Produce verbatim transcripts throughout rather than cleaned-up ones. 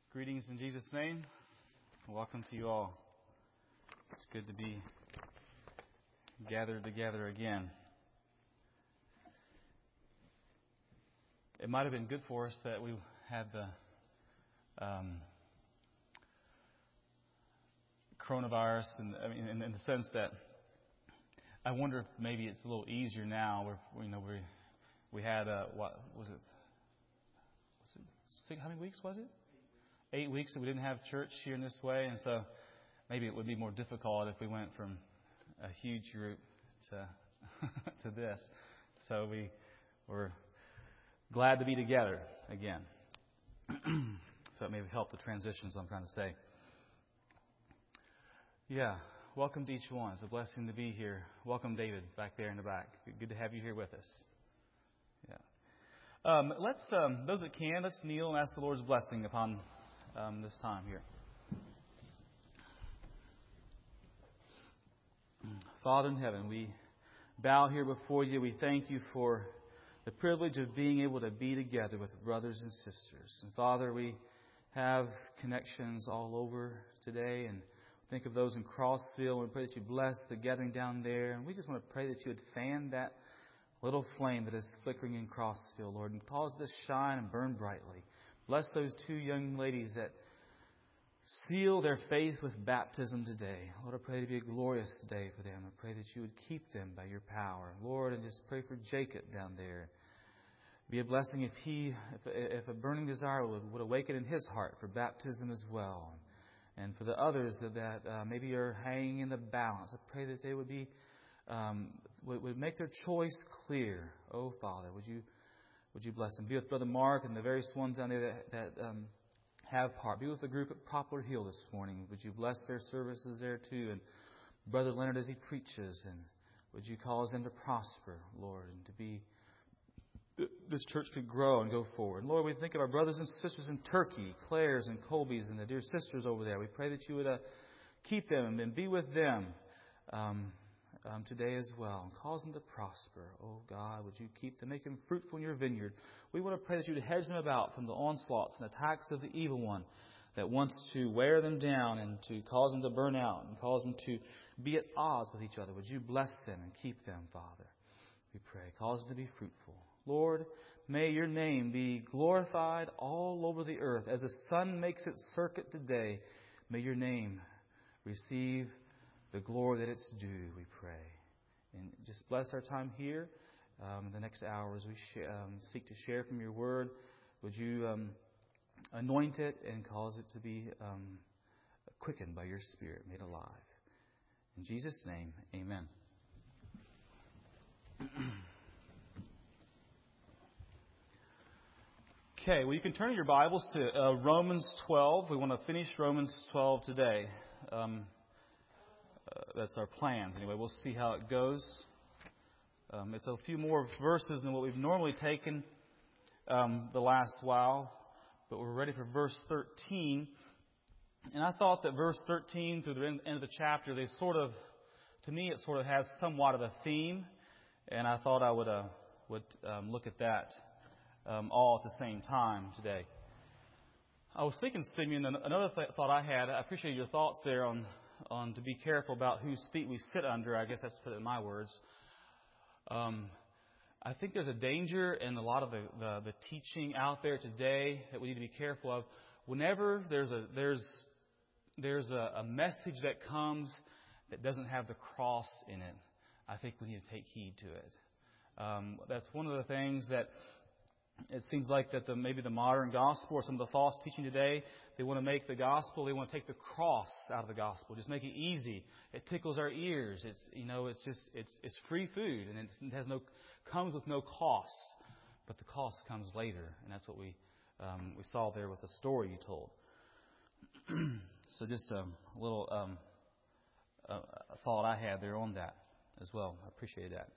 Greetings in Jesus' name. Welcome to you all. It's good to be gathered together again. It might have been good for us that we had the um, coronavirus, and I mean, in, in the sense that I wonder if maybe it's a little easier now. Where you know we we had uh, what was it? Was it six, how many weeks was it? Eight weeks that we didn't have church here in this way, and so maybe it would be more difficult if we went from a huge group to to this. So we were glad to be together again. So it may help the transitions I'm trying to say. Yeah, welcome to each one. It's a blessing to be here. Welcome, David, back there in the back. Good to have you here with us. Yeah. Um, let's um, those that can, let's kneel and ask the Lord's blessing upon Um, this time here. Father in heaven, we bow here before you. We thank you for the privilege of being able to be together with brothers and sisters. And Father, we have connections all over today, and think of those in Crossville. We pray that you bless the gathering down there, and we just want to pray that you would fan that little flame that is flickering in Crossville, Lord, and cause it to shine and burn brightly. Bless those two young ladies that seal their faith with baptism today. Lord, I pray to be a glorious day for them. I pray that you would keep them by your power. Lord, and just pray for Jacob down there. Be a blessing if he, if, if a burning desire would, would awaken in his heart for baptism as well. And for the others that, that uh, maybe are hanging in the balance, I pray that they would be, um, would, would make their choice clear. Oh, Father, would you Would you bless them? Be with Brother Mark and the various ones down there that, that um, have part. Be with the group at Poplar Hill this morning. Would you bless their services there too? And Brother Leonard as he preaches. And would you cause them to prosper, Lord, and to be, this church could grow and go forward. And Lord, we think of our brothers and sisters in Turkey, Claire's and Colby's and the dear sisters over there. We pray that you would uh, keep them and be with them. Um, Um, today as well. Cause them to prosper. Oh God, would you keep them, make them fruitful in your vineyard. We want to pray that you would hedge them about from the onslaughts and attacks of the evil one that wants to wear them down and to cause them to burn out and cause them to be at odds with each other. Would you bless them and keep them, Father? We pray. Cause them to be fruitful. Lord, may your name be glorified all over the earth. As the sun makes its circuit today, may your name receive the glory that it's due, we pray. And just bless our time here um, in the next hour as we sh- um, seek to share from your word. Would you um, anoint it and cause it to be um, quickened by your Spirit, made alive. In Jesus' name, amen. Okay, well, you can turn your Bibles to uh, Romans twelve. We want to finish Romans twelve today. Um, Uh, that's our plans. Anyway, we'll see how it goes. Um, it's a few more verses than what we've normally taken um, the last while, but we're ready for verse thirteen. And I thought that verse thirteen through the end of the chapter, they sort of, to me, it sort of has somewhat of a theme, and I thought I would uh, would um, look at that um, all at the same time today. I was thinking, Simeon, another th- thought I had. I appreciate your thoughts there on. on to be careful about whose feet we sit under. I guess that's to put it in my words. Um, I think there's a danger in a lot of the, the, the teaching out there today that we need to be careful of. Whenever there's a there's there's a, a message that comes that doesn't have the cross in it, I think we need to take heed to it. Um, that's one of the things that it seems like that the maybe the modern gospel or some of the false teaching today, they want to make the gospel, they want to take the cross out of the gospel, just make it easy. It tickles our ears. It's you know, it's just it's it's free food, and it's, it has no comes with no cost, but the cost comes later, and that's what we um, we saw there with the story you told. So just um, a little um, uh, thought I had there on that as well. I appreciate that.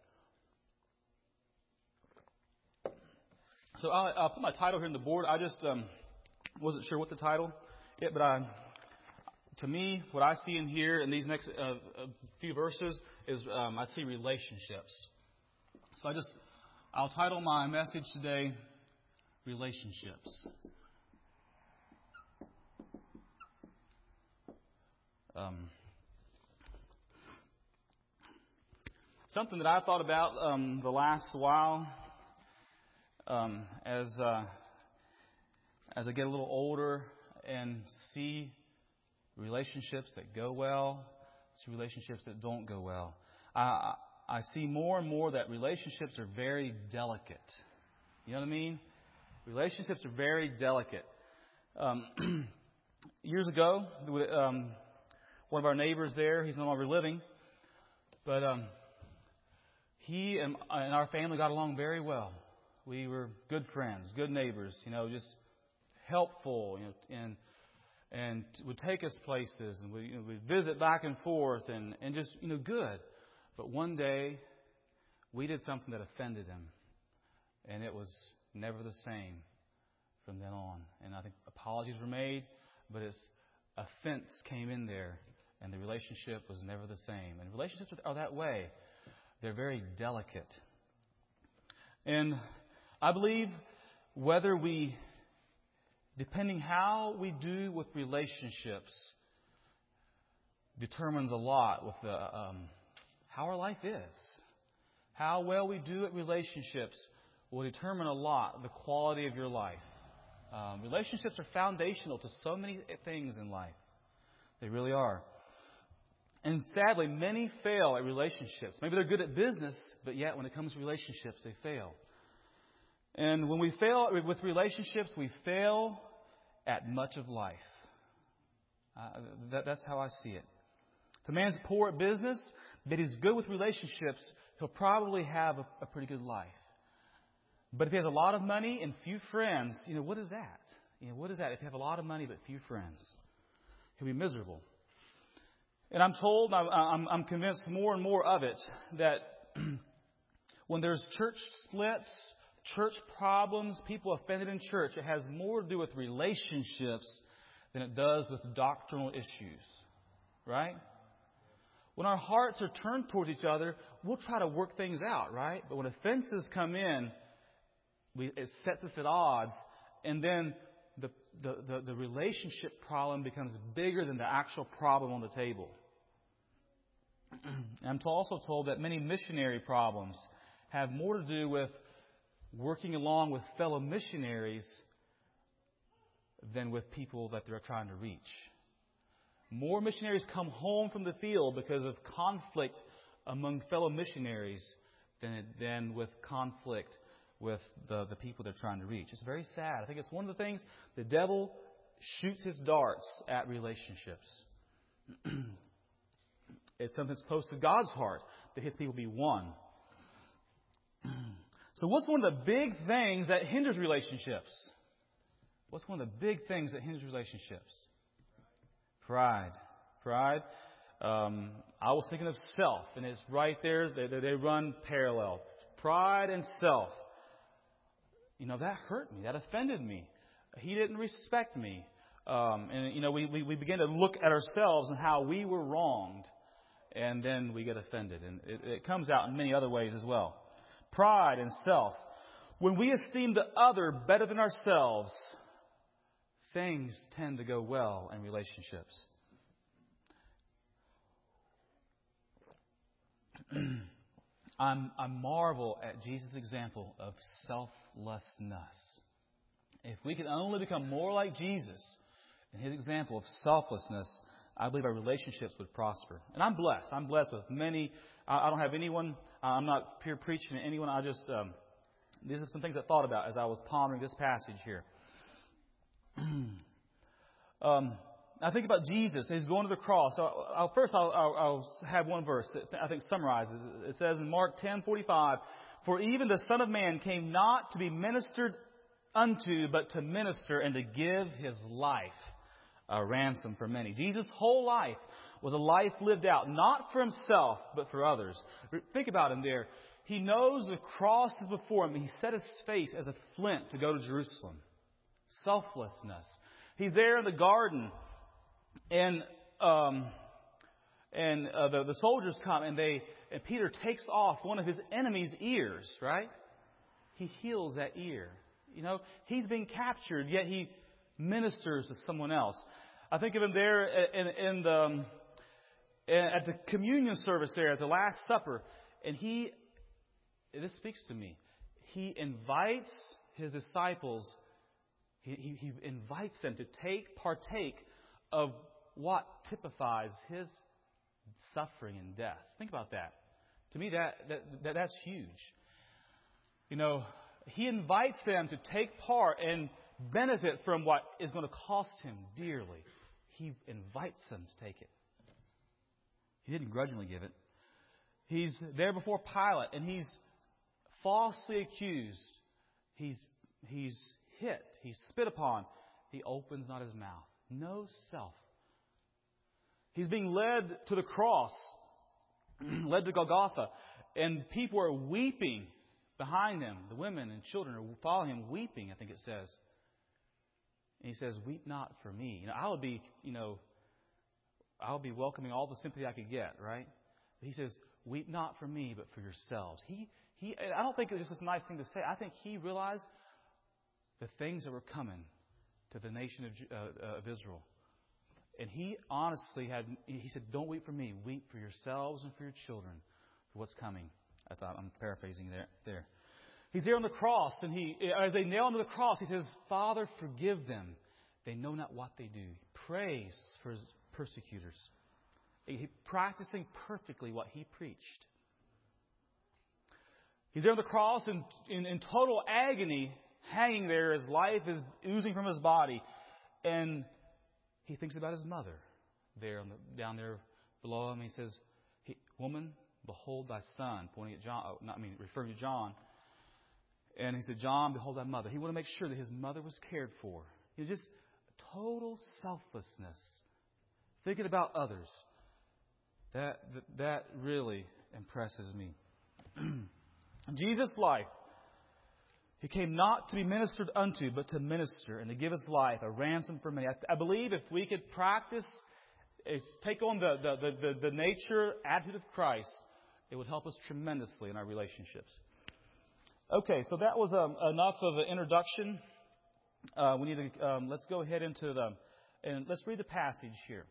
So I'll, I'll put my title here on the board. I just um, wasn't sure what the title is, but I, to me, what I see in here in these next uh, few verses is um, I see relationships. So I just, I'll title my message today, Relationships. Um, something that I thought about um, the last while um, as uh, as I get a little older and see relationships that go well, see relationships that don't go well. I, I see more and more that relationships are very delicate. You know what I mean? Relationships are very delicate. Um, years ago, um, one of our neighbors there, he's no longer living, but um, he and, and our family got along very well. We were good friends, good neighbors, you know, just helpful, you know, and and would take us places, and we you know, we'd visit back and forth, and, and just, you know, good. But one day, we did something that offended him, and it was never the same from then on. And I think apologies were made, but it's offense came in there, and the relationship was never the same. And relationships are that way. They're very delicate. And I believe whether we, depending how we do with relationships, determines a lot with the, um, how our life is. How well we do at relationships will determine a lot the quality of your life. Um, relationships are foundational to so many things in life. They really are. And sadly, many fail at relationships. Maybe they're good at business, but yet when it comes to relationships, they fail. And when we fail with relationships, we fail at much of life. Uh, that, that's how I see it. If a man's poor at business, but he's good with relationships, he'll probably have a, a pretty good life. But if he has a lot of money and few friends, you know, what is that? You know, what is that if you have a lot of money but few friends? He'll be miserable. And I'm told, I'm, I'm convinced more and more of it, that when there's church splits, church problems, people offended in church, it has more to do with relationships than it does with doctrinal issues. Right? When our hearts are turned towards each other, we'll try to work things out, right? But when offenses come in, we, it sets us at odds, and then the, the, the, the relationship problem becomes bigger than the actual problem on the table. I'm also told that many missionary problems have more to do with working along with fellow missionaries than with people that they're trying to reach. More missionaries come home from the field because of conflict among fellow missionaries than, than with conflict with the, the people they're trying to reach. It's very sad. I think it's one of the things the devil shoots his darts at relationships. It's something that's close to God's heart, that His people be one. So what's one of the big things that hinders relationships? What's one of the big things that hinders relationships? Pride. Pride. Um, I was thinking of self, and it's right there. They, they run parallel. Pride and self. You know, that hurt me. That offended me. He didn't respect me. Um, and, you know, we, we, we begin to look at ourselves and how we were wronged. And then we get offended. And it, it comes out in many other ways as well. Pride and self. When we esteem the other better than ourselves, things tend to go well in relationships. I'm, I marvel at Jesus' example of selflessness. If we can only become more like Jesus in His example of selflessness, I believe our relationships would prosper. And I'm blessed. I'm blessed with many. I, I don't have anyone. I'm not peer preaching to anyone. I just, um, these are some things I thought about as I was pondering this passage here. um, I think about Jesus. He's going to the cross. So I'll, first, I'll, I'll, I'll have one verse that I think summarizes it. It says in Mark ten forty-five, "For even the Son of Man came not to be ministered unto, but to minister and to give His life a ransom for many." Jesus' whole life was a life lived out, not for Himself, but for others. Think about Him there. He knows the cross is before Him. He set His face as a flint to go to Jerusalem. Selflessness. He's there in the garden, and um, and uh, the, the soldiers come, and they and Peter takes off one of his enemy's ears, right? He heals that ear. You know, he's being captured, yet he ministers to someone else. I think of him there in, in the um, at the communion service there, at the Last Supper, and he, this speaks to me, he invites his disciples, he, he, he invites them to take, partake of what typifies his suffering and death. Think about that. To me, that, that, that that's huge. You know, he invites them to take part and benefit from what is going to cost him dearly. He invites them to take it. He didn't grudgingly give it. He's there before Pilate, and he's falsely accused. He's he's hit. He's spit upon. He opens not his mouth. No self. He's being led to the cross, led to Golgotha, and people are weeping behind him. The women and children are following him, weeping, I think it says. And he says, "Weep not for me." You know, I would be, you know, I would be welcoming all the sympathy I could get, right? But he says, "Weep not for me, but for yourselves." He, he. I don't think it was just a nice thing to say. I think he realized the things that were coming to the nation of, uh, of Israel. And he honestly had, he said, "Don't weep for me. Weep for yourselves and for your children for what's coming." I thought, I'm paraphrasing there. there. He's there on the cross, and he, as they nail him to the cross, he says, "Father, forgive them. They know not what they do." He prays for his persecutors. He, practicing perfectly what he preached. He's there on the cross in, in, in total agony, hanging there. His life is oozing from his body. And he thinks about his mother there on the, down there below him. He says, he, "Woman, behold thy son," pointing at John, not I mean referring to John. And he said, "John, behold thy mother." He wanted to make sure that his mother was cared for. He was just total selflessness, thinking about others. That that, that really impresses me. Jesus' life, he came not to be ministered unto, but to minister and to give his life a ransom for many. I, I believe if we could practice, take on the, the, the, the nature, attitude of Christ, it would help us tremendously in our relationships. Okay, so that was um, enough of an introduction. Uh, we need to um, let's go ahead into the and let's read the passage here.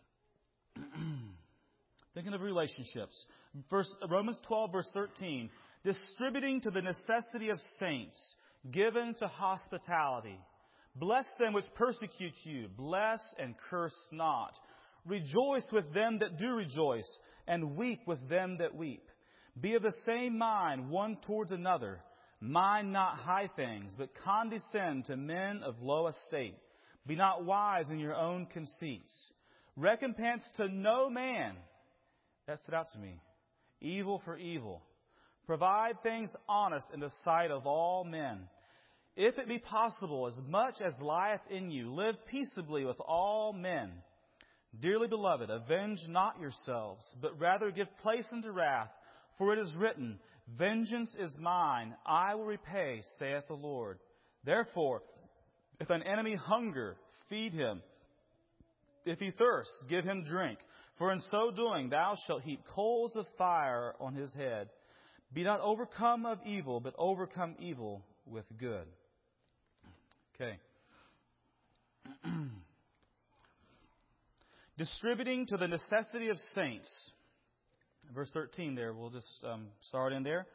Thinking of relationships, First Romans twelve verse thirteen. "Distributing to the necessity of saints, given to hospitality. Bless them which persecute you. Bless and curse not. Rejoice with them that do rejoice, and weep with them that weep. Be of the same mind one towards another. Mind not high things, but condescend to men of low estate. Be not wise in your own conceits. Recompense to no man." That stood out to me. "Evil for evil. Provide things honest in the sight of all men. If it be possible, as much as lieth in you, live peaceably with all men. Dearly beloved, avenge not yourselves, but rather give place unto wrath. For it is written, Vengeance is mine, I will repay, saith the Lord. Therefore, if thine enemy hunger, feed him. If he thirst, give him drink. For in so doing thou shalt heap coals of fire on his head. Be not overcome of evil, but overcome evil with good." Okay. Distributing to the necessity of saints. Verse thirteen there, we'll just um, start in there.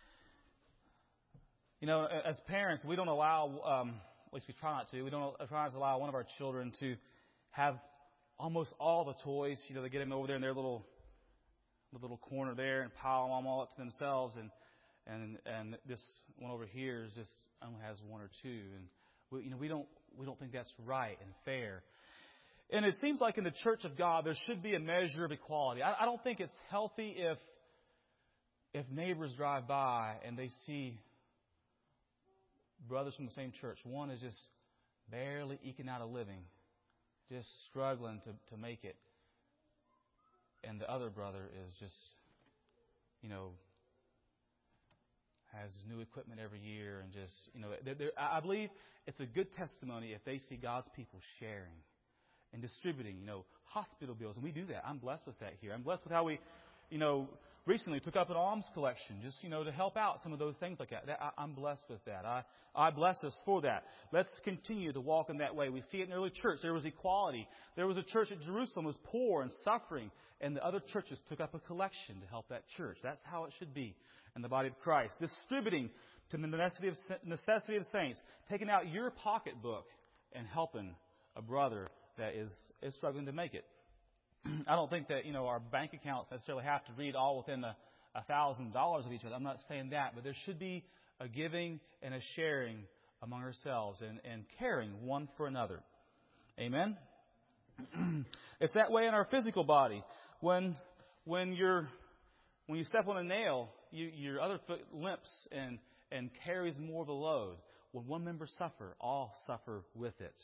You know, as parents, we don't allow, um, at least we try not to, we don't try not to allow one of our children to have almost all the toys. You know, they get them over there in their little little corner there and pile them all up to themselves. And and and this one over here is just only has one or two. And we, you know, we don't we don't think that's right and fair. And it seems like in the church of God, there should be a measure of equality. I, I don't think it's healthy if if neighbors drive by and they see brothers from the same church. One is just barely eking out a living, just struggling to, to make it. And the other brother is just, you know, has new equipment every year and just, you know, they're, they're, I believe it's a good testimony if they see God's people sharing and distributing, you know, hospital bills. And we do that. I'm blessed with that here. I'm blessed with how we, you know, recently took up an alms collection just, you know, to help out some of those things like that. that I, I'm blessed with that. I, I bless us for that. Let's continue to walk in that way. We see it in the early church. There was equality. There was a church at Jerusalem was poor and suffering, and the other churches took up a collection to help that church. That's how it should be in the body of Christ. Distributing to the necessity of, necessity of saints. Taking out your pocketbook and helping a brother that is, is struggling to make it. I don't think that, you know, our bank accounts necessarily have to read all within a, a thousand dollars of each other. I'm not saying that, but there should be a giving and a sharing among ourselves and, and caring one for another. Amen? It's that way in our physical body. When when you're when you step on a nail, you, your other foot limps and, and carries more of the load. When one member suffer, all suffer with it.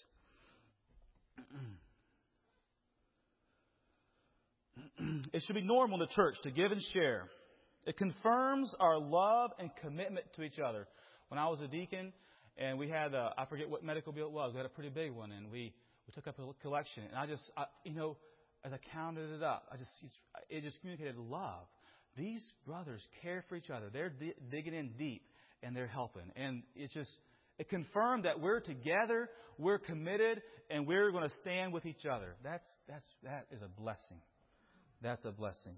It should be normal in the church to give and share. It confirms our love and commitment to each other. When I was a deacon and we had, a, I forget what medical bill it was, we had a pretty big one, and we, we took up a collection. And I just, I, you know, as I counted it up, I just it just communicated love. These brothers care for each other. They're di- digging in deep, and they're helping. And it just, it confirmed that we're together, we're committed, and we're going to stand with each other. That's that's that is a blessing. That's a blessing.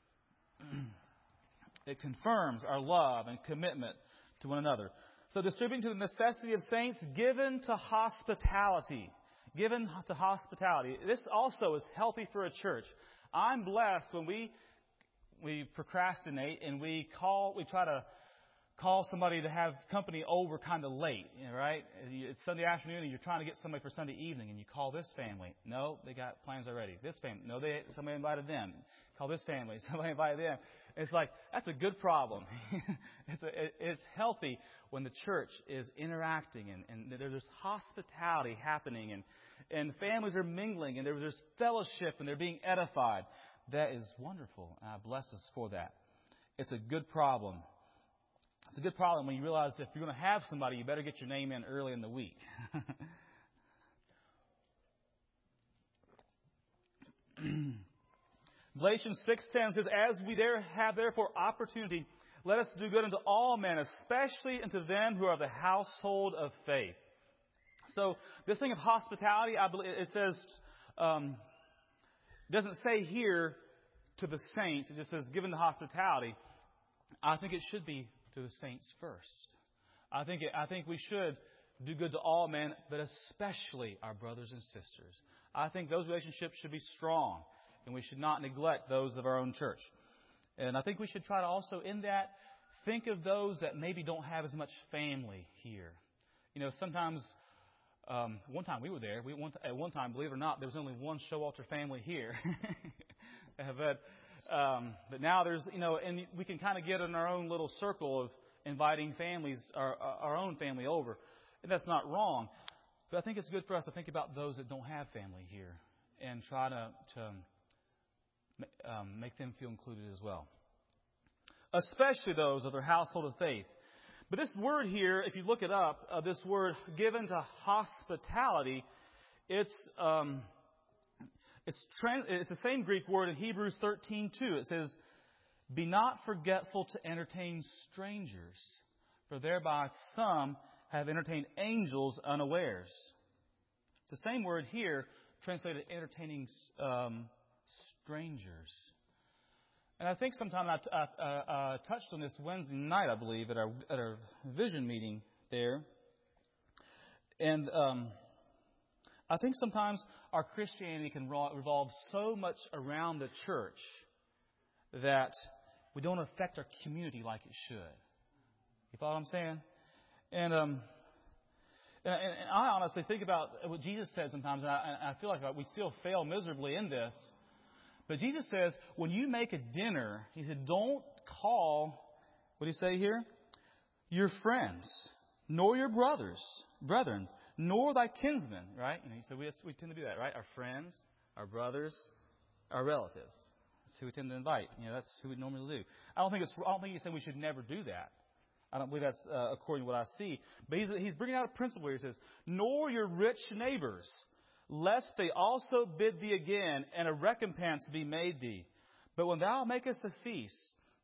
It confirms our love and commitment to one another. So distributing to the necessity of saints, given to hospitality. Given to hospitality. This also is healthy for a church. I'm blessed when we we procrastinate and we call, we try to call somebody to have company over kind of late, right? It's Sunday afternoon and you're trying to get somebody for Sunday evening, and you call this family. No, they got plans already. This family, no, they somebody invited them. Call this family, somebody invited them. It's like, that's a good problem. it's, a, it, it's healthy when the church is interacting and, and there's hospitality happening and, and families are mingling and there's fellowship and they're being edified. That is wonderful. And I bless us for that. It's a good problem. It's a good problem when you realize that if you're going to have somebody, you better get your name in early in the week. Galatians six ten says, as we there have therefore opportunity, let us do good unto all men, especially unto them who are the household of faith. So this thing of hospitality, I believe it says, um, doesn't say here to the saints. It just says given the hospitality. I think it should be to the saints first. I think it, I think we should do good to all men, but especially our brothers and sisters. I think those relationships should be strong, and we should not neglect those of our own church. And I think we should try to also, in that, think of those that maybe don't have as much family here. You know, sometimes, um, one time we were there. We one, at one time, believe it or not, there was only one Showalter family here. but Um, but now there's, you know, and we can kind of get in our own little circle of inviting families, our, our own family over. And that's not wrong. But I think it's good for us to think about those that don't have family here and try to, to um, make them feel included as well. Especially those of their household of faith. But this word here, if you look it up, uh, this word given to hospitality, it's... Um, It's, trans, it's the same Greek word in Hebrews thirteen two. It says, be not forgetful to entertain strangers, for thereby some have entertained angels unawares. It's the same word here, translated entertaining um, strangers. And I think sometime I, I, I, I touched on this Wednesday night, I believe, at our, at our vision meeting there. And... Um, I think sometimes our Christianity can revolve so much around the church that we don't affect our community like it should. You follow what I'm saying? And um, and, and I honestly think about what Jesus said sometimes, and I, I feel like we still fail miserably in this. But Jesus says, when you make a dinner, He said, don't call, what did He say here? Your friends, nor your brothers, brethren, nor thy kinsmen, right? And he said, we, we tend to do that, right? Our friends, our brothers, our relatives. That's who we tend to invite. You know, that's who we normally do. I don't think it's. I don't think he's saying we should never do that. I don't believe that's uh, according to what I see. But he's, he's bringing out a principle here. He says, nor your rich neighbors, lest they also bid thee again, and a recompense be made thee. But when thou makest a feast,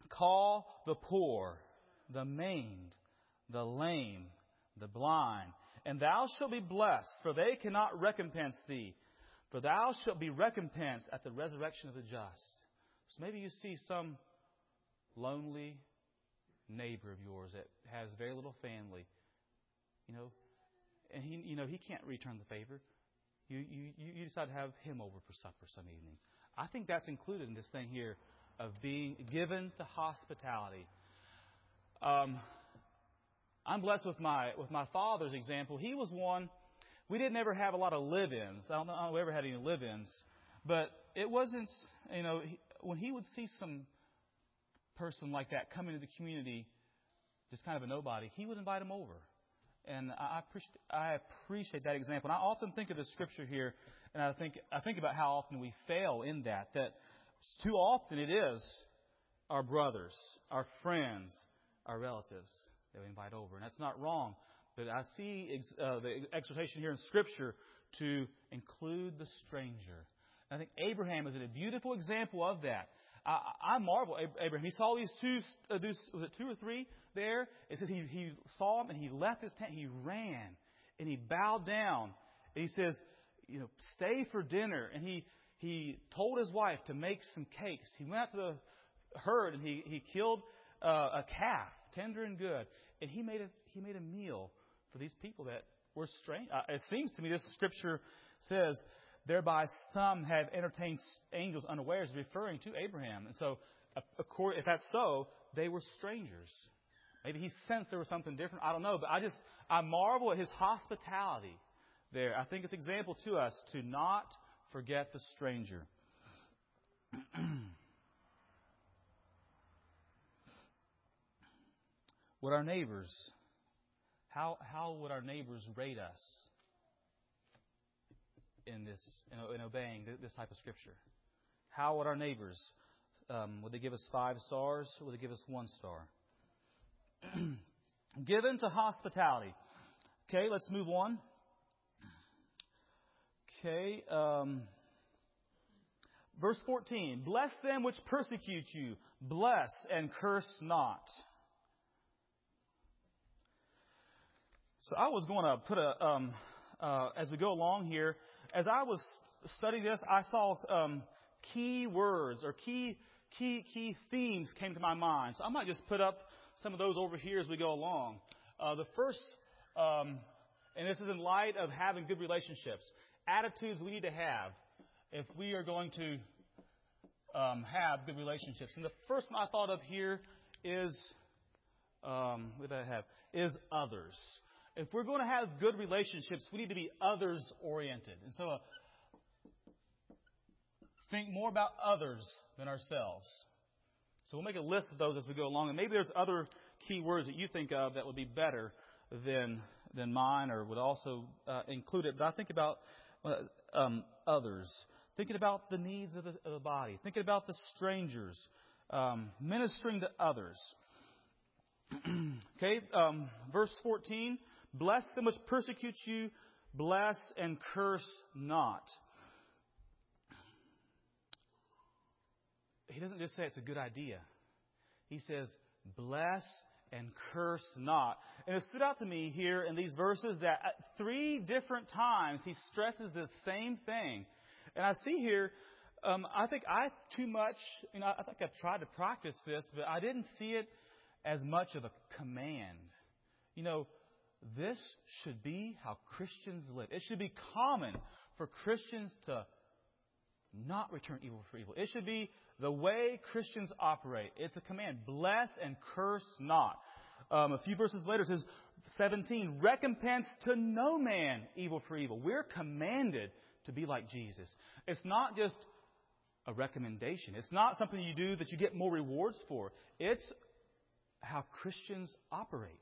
Call the poor, the maimed, the lame, the blind, and thou shalt be blessed, for they cannot recompense thee. For thou shalt be recompensed at the resurrection of the just. So maybe you see some lonely neighbor of yours that has very little family, you know, and he, you know, he can't return the favor. You, you, you decide to have him over for supper some evening. I think that's included in this thing here of being given to hospitality. Um, I'm blessed with my with my father's example. He was one. We didn't ever have a lot of live-ins. I don't know if we ever had any live-ins, but it wasn't. You know, he, when he would see some person like that come into the community, just kind of a nobody, he would invite him over. And I appreciate, I appreciate that example. And I often think of the scripture here, and I think I think about how often we fail in that. That too often it is our brothers, our friends, our relatives that we invite over. And that's not wrong. But I see uh, the exhortation here in Scripture to include the stranger. And I think Abraham is a beautiful example of that. I, I marvel Abraham. He saw these two, uh, these, was it two or three there? It says he, he saw them and he left his tent. He ran and he bowed down. And he says, you know, stay for dinner. And he, he told his wife to make some cakes. He went out to the herd and he, he killed uh, a calf, tender and good. And he made a, he made a meal for these people that were strange. Uh, it seems to me this scripture says, thereby some have entertained angels unawares, referring to Abraham. And so, if that's so, they were strangers. Maybe he sensed there was something different. I don't know. But I just, I marvel at his hospitality there. I think it's an example to us to not forget the stranger. Would our neighbors, how how would our neighbors rate us in this, in, in obeying this type of scripture? How would our neighbors, um, would they give us five stars or would they give us one star? Given to hospitality. Okay, let's move on. Okay, um, verse fourteen. Bless them which persecute you. Bless and curse not. So I was going to put a, um, uh, as we go along here, as I was studying this, I saw um, key words or key key key themes came to my mind. So I might just put up some of those over here as we go along. Uh, the first, um, and this is in light of having good relationships, attitudes we need to have if we are going to um, have good relationships. And the first one I thought of here is, um, what did I have? Is others. If we're going to have good relationships, we need to be others-oriented. And so uh, think more about others than ourselves. So we'll make a list of those as we go along. And maybe there's other key words that you think of that would be better than than mine or would also uh, include it. But I think about uh, um, others. Thinking about the needs of the, of the body. Thinking about the strangers. Um, ministering to others. Okay, um, verse fourteen. Bless them which persecute you, bless and curse not. He doesn't just say it's a good idea. He says, bless and curse not. And it stood out to me here in these verses that at three different times he stresses the same thing. And I see here, um, I think I too much, you know, I think I've tried to practice this, but I didn't see it as much of a command. You know, this should be how Christians live. It should be common for Christians to not return evil for evil. It should be the way Christians operate. It's a command. Bless and curse not. Um, a few verses later it says, seventeen, recompense to no man evil for evil. We're commanded to be like Jesus. It's not just a recommendation. It's not something you do that you get more rewards for. It's how Christians operate.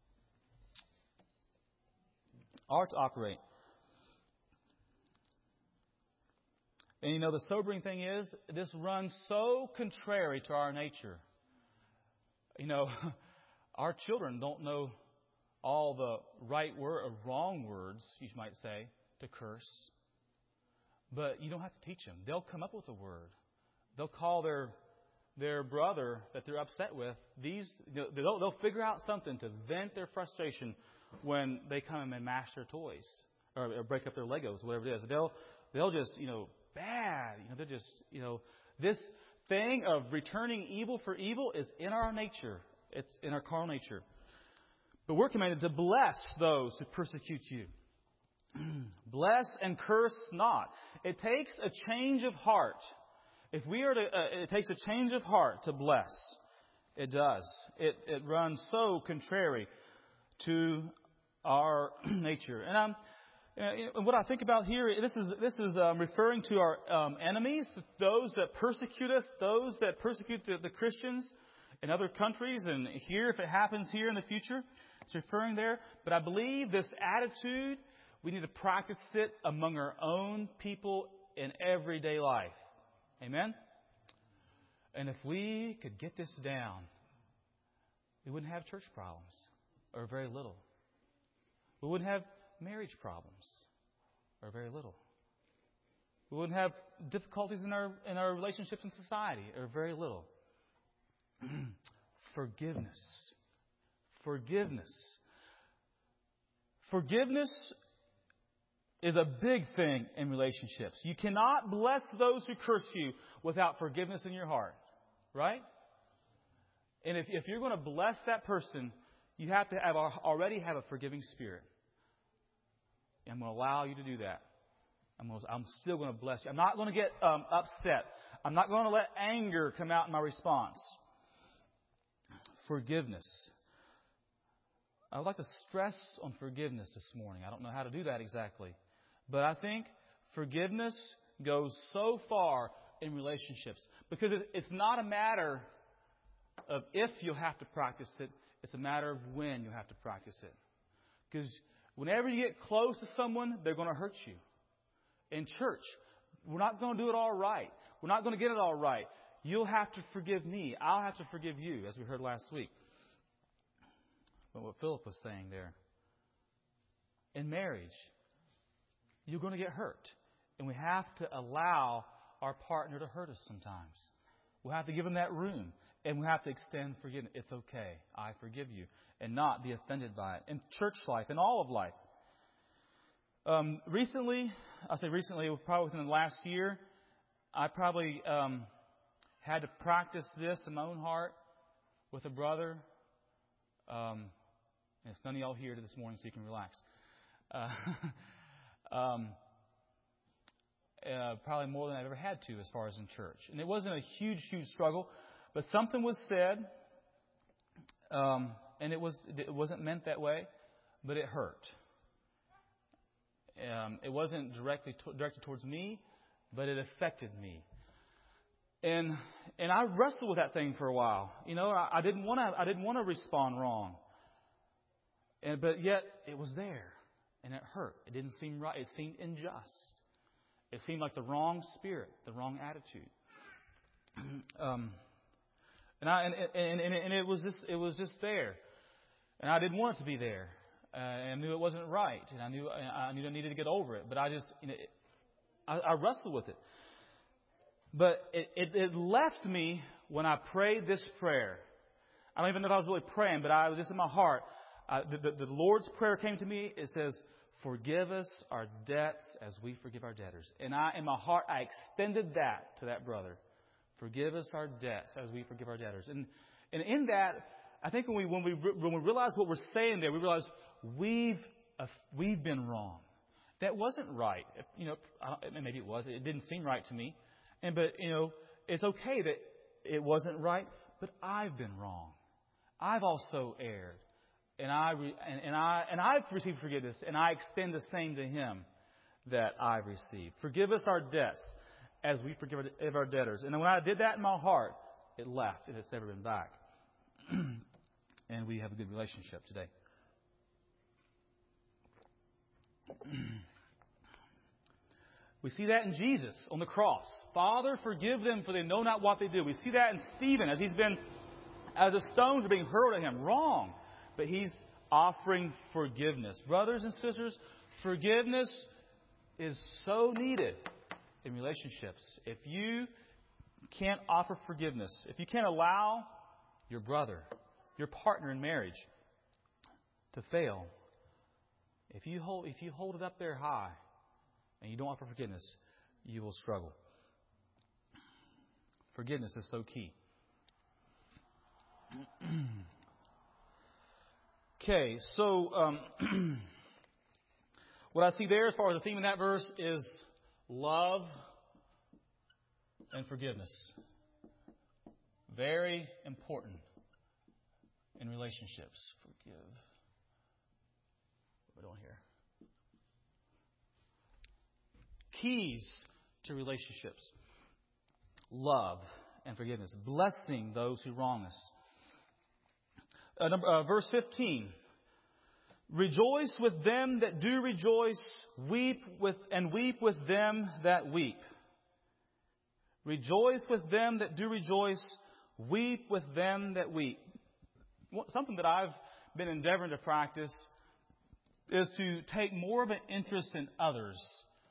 Are to operate. And you know, the sobering thing is, this runs so contrary to our nature. You know, our children don't know all the right word or wrong words, you might say, to curse. But you don't have to teach them. They'll come up with a word. They'll call their their brother that they're upset with, these you know, they'll, they'll figure out something to vent their frustration when they come and mash their toys or, or break up their Legos, whatever it is. They'll they'll just you know bad. You know they're just you know this thing of returning evil for evil is in our nature. It's in our carnal nature. But we're commanded to bless those who persecute you. Bless and curse not. It takes a change of heart. If we are to, uh, it takes a change of heart to bless. It does. It it runs so contrary to our nature. And I'm, and what I think about here, this is this is um, referring to our um, enemies, those that persecute us, those that persecute the, the Christians in other countries, and here, if it happens here in the future, it's referring there. But I believe this attitude, we need to practice it among our own people in everyday life. Amen? And if we could get this down, we wouldn't have church problems, or very little. We wouldn't have marriage problems, or very little. We wouldn't have difficulties in our in our relationships in society, or very little. Forgiveness. Forgiveness. Forgiveness is a big thing in relationships. You cannot bless those who curse you without forgiveness in your heart. Right? And if, if you're going to bless that person, you have to have already have a forgiving spirit. I'm going to allow you to do that. I'm, going to, I'm still going to bless you. I'm not going to get um, upset. I'm not going to let anger come out in my response. Forgiveness. I would like to stress on forgiveness this morning. I don't know how to do that exactly. But I think forgiveness goes so far in relationships. Because it's not a matter of if you'll have to practice it. It's a matter of when you have to practice it. Because whenever you get close to someone, they're going to hurt you. In church, we're not going to do it all right. We're not going to get it all right. You'll have to forgive me. I'll have to forgive you, as we heard last week. But what Philip was saying there. In marriage, you're going to get hurt. And we have to allow our partner to hurt us sometimes. We'll have to give them that room. And we have to extend forgiveness. It's okay. I forgive you. And not be offended by it. In church life, in all of life. Um, recently, I say recently, probably within the last year, I probably um, had to practice this in my own heart with a brother. Um, and it's none of y'all here this morning, so you can relax. Uh, um, uh, probably more than I've ever had to as far as in church. And it wasn't a huge, huge struggle, but something was said, um, and it was it wasn't meant that way, but it hurt. Um, it wasn't directly to, directed towards me, but it affected me. And and I wrestled with that thing for a while. You know, I, I didn't want to I didn't want to respond wrong. And but yet it was there, and it hurt. It didn't seem right. It seemed unjust. It seemed like the wrong spirit, the wrong attitude. um, and I and, and and and it was just it was just there, and I didn't want it to be there. Uh, and I knew it wasn't right, and I knew I knew I needed to get over it. But I just you know it, I, I wrestled with it. But it, it, it left me when I prayed this prayer. I don't even know if I was really praying, but I was just in my heart. I, the, the, the Lord's Prayer came to me. It says, "Forgive us our debts as we forgive our debtors." And I, in my heart, I extended that to that brother. Forgive us our debts as we forgive our debtors. And and in that, I think when we when we when we realize what we're saying there, we realize we've uh, we've been wrong. That wasn't right. You know, I don't, maybe it was. It didn't seem right to me. And but you know, it's okay that it wasn't right. But I've been wrong. I've also erred, and I re, and, and I and I've received forgiveness, and I extend the same to him that I've received. Forgive us our debts as we forgive our, our debtors. And when I did that in my heart, it left, and it's never been back. And we have a good relationship today. We see that in Jesus on the cross. Father, forgive them, for they know not what they do. We see that in Stephen as he's been, as the stones are being hurled at him. Wrong. But he's offering forgiveness. Brothers and sisters, forgiveness is so needed in relationships. If you can't offer forgiveness, if you can't allow your brother, your partner in marriage, to fail, if you hold if you hold it up there high and you don't offer forgiveness, you will struggle. Forgiveness is so key. Okay, so um, what I see there as far as the theme in that verse is love and forgiveness. Very important in relationships. Forgive. What are we doing here? Keys to relationships. Love and forgiveness. Blessing those who wrong us. Uh, number, uh, verse fifteen. Rejoice with them that do rejoice, weep with and weep with them that weep. Rejoice with them that do rejoice, weep with them that weep. Something that I've been endeavoring to practice is to take more of an interest in others'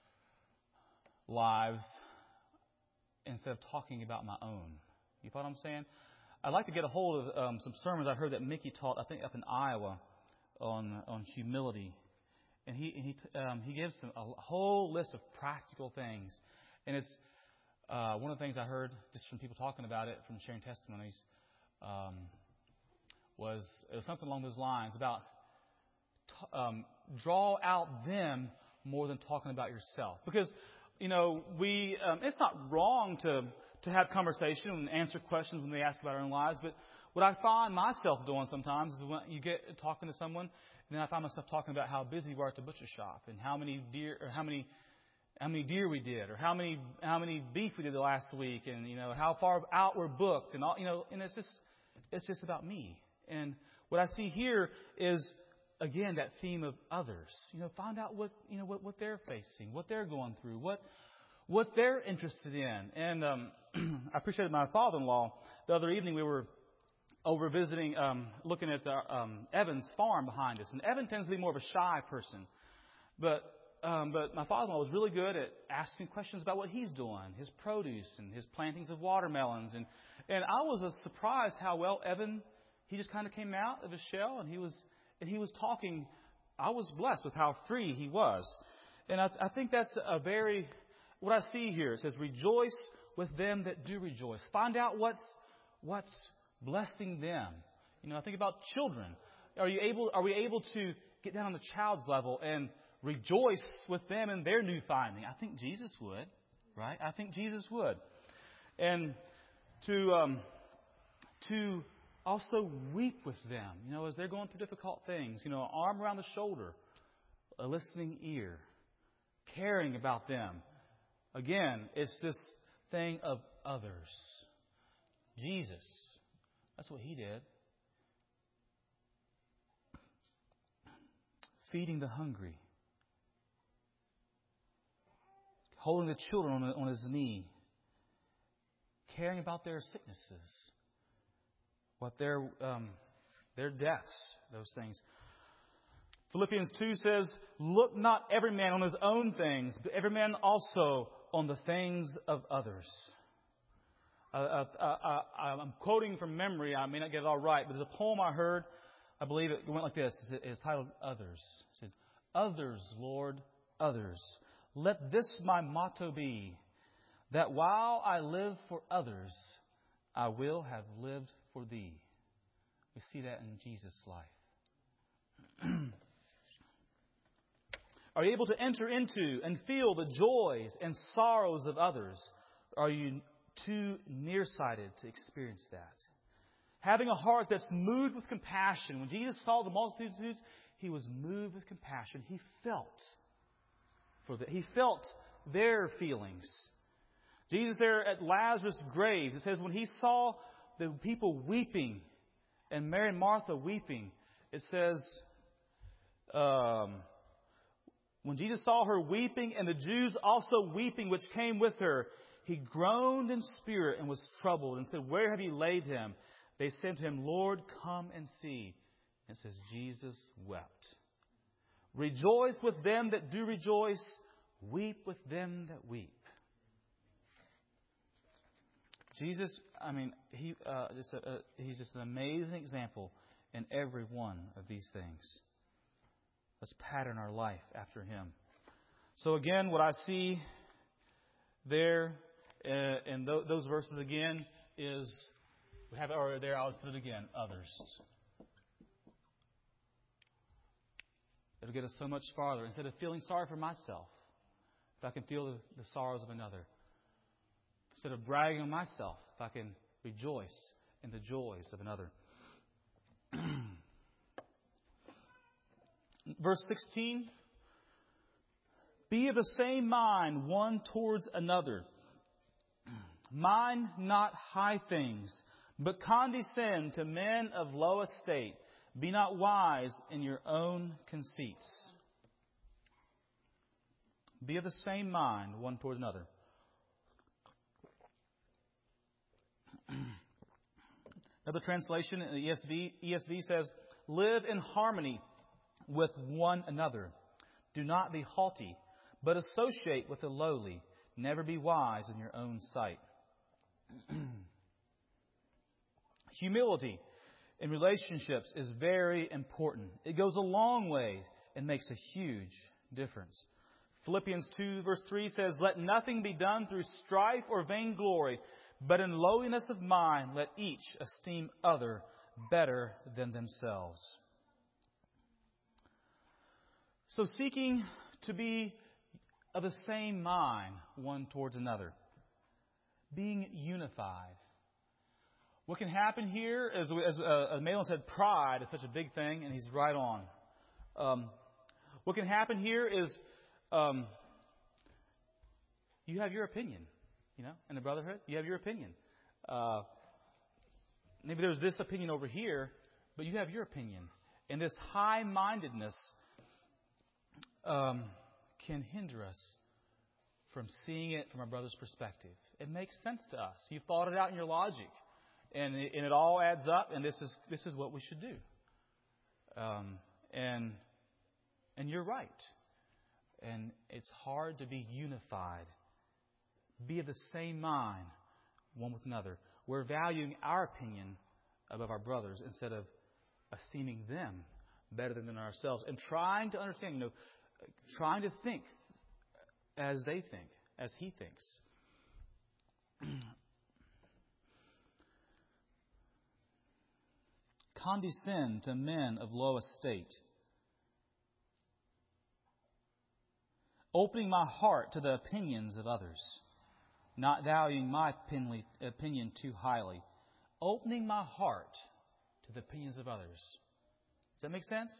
lives instead of talking about my own. You follow what I'm saying? I'd like to get a hold of um, some sermons I heard that Mickey taught, I think up in Iowa, on on humility. And he he um, he gives some, a whole list of practical things. And it's uh, one of the things I heard just from people talking about it, from sharing testimonies, um, was it was something along those lines about t- um, draw out them more than talking about yourself. Because, you know, we um, it's not wrong to to have conversation and answer questions when they ask about our own lives, but what I find myself doing sometimes is when you get talking to someone, and then I find myself talking about how busy we are at the butcher shop, and how many deer, or how many, how many deer we did, or how many, how many beef we did the last week, and you know how far out we're booked, and all, you know, and it's just, it's just about me. And what I see here is again that theme of others. You know, find out what you know what, what they're facing, what they're going through, what what they're interested in. And um, I appreciated my father-in-law the other evening. We were over visiting, um, looking at the um, Evan's farm behind us. And Evan tends to be more of a shy person. But um, but my father-in-law was really good at asking questions about what he's doing, his produce and his plantings of watermelons. And, and I was uh, surprised how well Evan, he just kind of came out of his shell and he was and he was talking. I was blessed with how free he was. And I, I think that's a very, what I see here, it says, rejoice with them that do rejoice. Find out what's what's blessing them. You know, I think about children. Are you able? Are we able to get down on the child's level and rejoice with them in their new finding? I think Jesus would, right? I think Jesus would, and to um, to also weep with them. You know, as they're going through difficult things. You know, an arm around the shoulder, a listening ear, caring about them. Again, it's this thing of others. Jesus. That's what he did. Feeding the hungry. Holding the children on, on his knee. Caring about their sicknesses. What their um, their deaths. Those things. Philippians two says, look not every man on his own things, but every man also on the things of others. Uh, uh, uh, uh, I'm quoting from memory. I may not get it all right, but there's a poem I heard. I believe it went like this. It's titled Others. It said, others, Lord, others. Let this my motto be, that while I live for others, I will have lived for thee. We see that in Jesus' life. Are you able to enter into and feel the joys and sorrows of others? Are you too nearsighted to experience that? Having a heart that's moved with compassion. When Jesus saw the multitudes, he was moved with compassion. He felt for the, he felt their feelings. Jesus there at Lazarus' grave, it says when he saw the people weeping and Mary and Martha weeping, it says, um, when Jesus saw her weeping and the Jews also weeping which came with her, he groaned in spirit and was troubled and said, where have you laid him? They said to him, Lord, come and see. And it says, Jesus wept. Rejoice with them that do rejoice. Weep with them that weep. Jesus, I mean, he uh, just a, a, he's just an amazing example in every one of these things. Let's pattern our life after Him. So again, what I see there uh, in th- those verses again is, we have it already there, I'll put it again, others. It'll get us so much farther. Instead of feeling sorry for myself, if I can feel the, the sorrows of another. Instead of bragging on myself, if I can rejoice in the joys of another. Verse sixteen. Be of the same mind one towards another. Mind not high things, but condescend to men of low estate. Be not wise in your own conceits. Be of the same mind one toward another. Another translation in the E S V, E S V says, live in harmony with one another. Do not be haughty, but associate with the lowly. Never be wise in your own sight. Humility in relationships is very important. It goes a long way and makes a huge difference. Philippians two verse three says, let nothing be done through strife or vainglory, but in lowliness of mind let each esteem other better than themselves. So seeking to be of the same mind one towards another. Being unified. What can happen here, as, as uh, Malin said, pride is such a big thing, and he's right on. Um, what can happen here is um, you have your opinion, you know, in the brotherhood. You have your opinion. Uh, maybe there's this opinion over here, but you have your opinion. And this high-mindedness um, can hinder us from seeing it from our brother's perspective. It makes sense to us. You've thought it out in your logic. And it, and it all adds up, and this is this is what we should do. Um, and and you're right. And it's hard to be unified. Be of the same mind, one with another. We're valuing our opinion above our brothers instead of esteeming them better than ourselves, and trying to understand, you know, trying to think as they think, as he thinks. Condescend to men of low estate. Opening my heart to the opinions of others. Not valuing my opinion too highly. Opening my heart to the opinions of others. Does that make sense?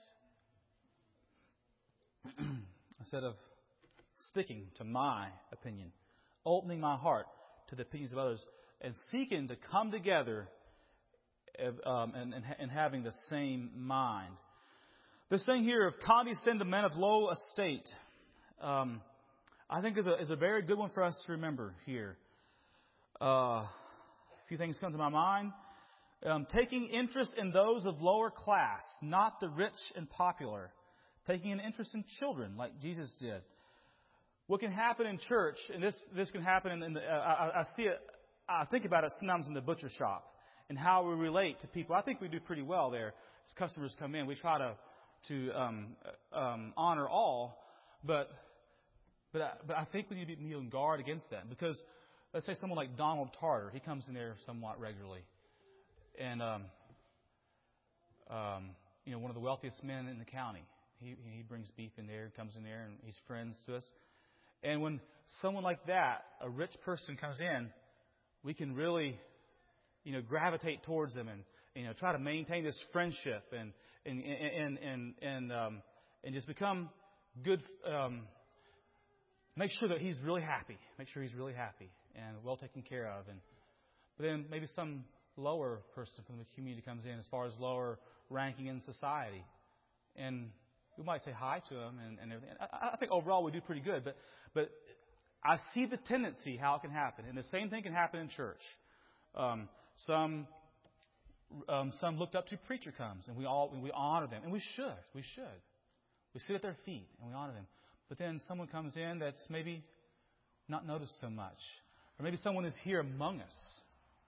Instead of sticking to my opinion. Opening my heart to the opinions of others. And seeking to come together Um, and, and, and having the same mind. This thing here of condescend to men of low estate, um, I think is a, is a very good one for us to remember here. Uh, a few things come to my mind. Um, taking interest in those of lower class, not the rich and popular. Taking an interest in children, like Jesus did. What can happen in church, and this this can happen in, in the, uh, I, I see it, I think about it sometimes in the butcher shop. And how we relate to people. I think we do pretty well there. As customers come in, we try to to um, um, honor all, but but I, but I think we need to be on guard against that, because let's say someone like Donald Tarter, he comes in there somewhat regularly, and um, um, you know, one of the wealthiest men in the county. He he brings beef in there, comes in there, and he's friends to us. And when someone like that, a rich person, comes in, we can really, you know, gravitate towards them and, you know, try to maintain this friendship and and and and and um, and just become good. Um, make sure that he's really happy. Make sure he's really happy and well taken care of. And but then maybe some lower person from the community comes in, as far as lower ranking in society, and we might say hi to him and, and everything. I, I think overall we do pretty good. But but I see the tendency how it can happen, and the same thing can happen in church. Um, Some um, some looked up to preacher comes, and we all we honor them, and we should we should we sit at their feet and we honor them. But then someone comes in that's maybe not noticed so much, or maybe someone is here among us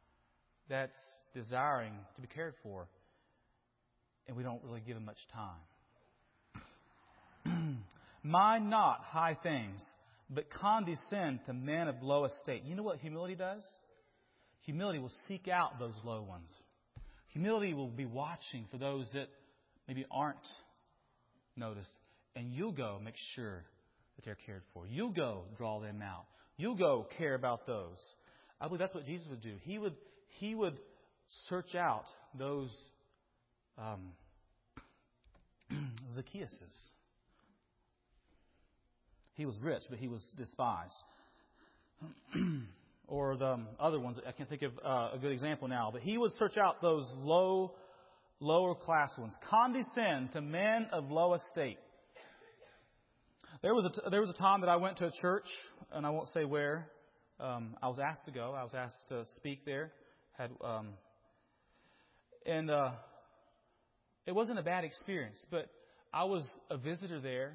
that's desiring to be cared for, and we don't really give them much time. Mind not high things, but condescend to men of low estate. You know what humility does? Humility will seek out those low ones. Humility will be watching for those that maybe aren't noticed. And you'll go make sure that they're cared for. You'll go draw them out. You'll go care about those. I believe that's what Jesus would do. He would he would search out those um, Zacchaeuses. He was rich, but he was despised. Or the other ones, I can't think of uh, a good example now. But he would search out those low, lower class ones. Condescend to men of low estate. There was a t- there was a time that I went to a church, and I won't say where. Um, I was asked to go. I was asked to speak there. Had um, and uh, it wasn't a bad experience, but I was a visitor there.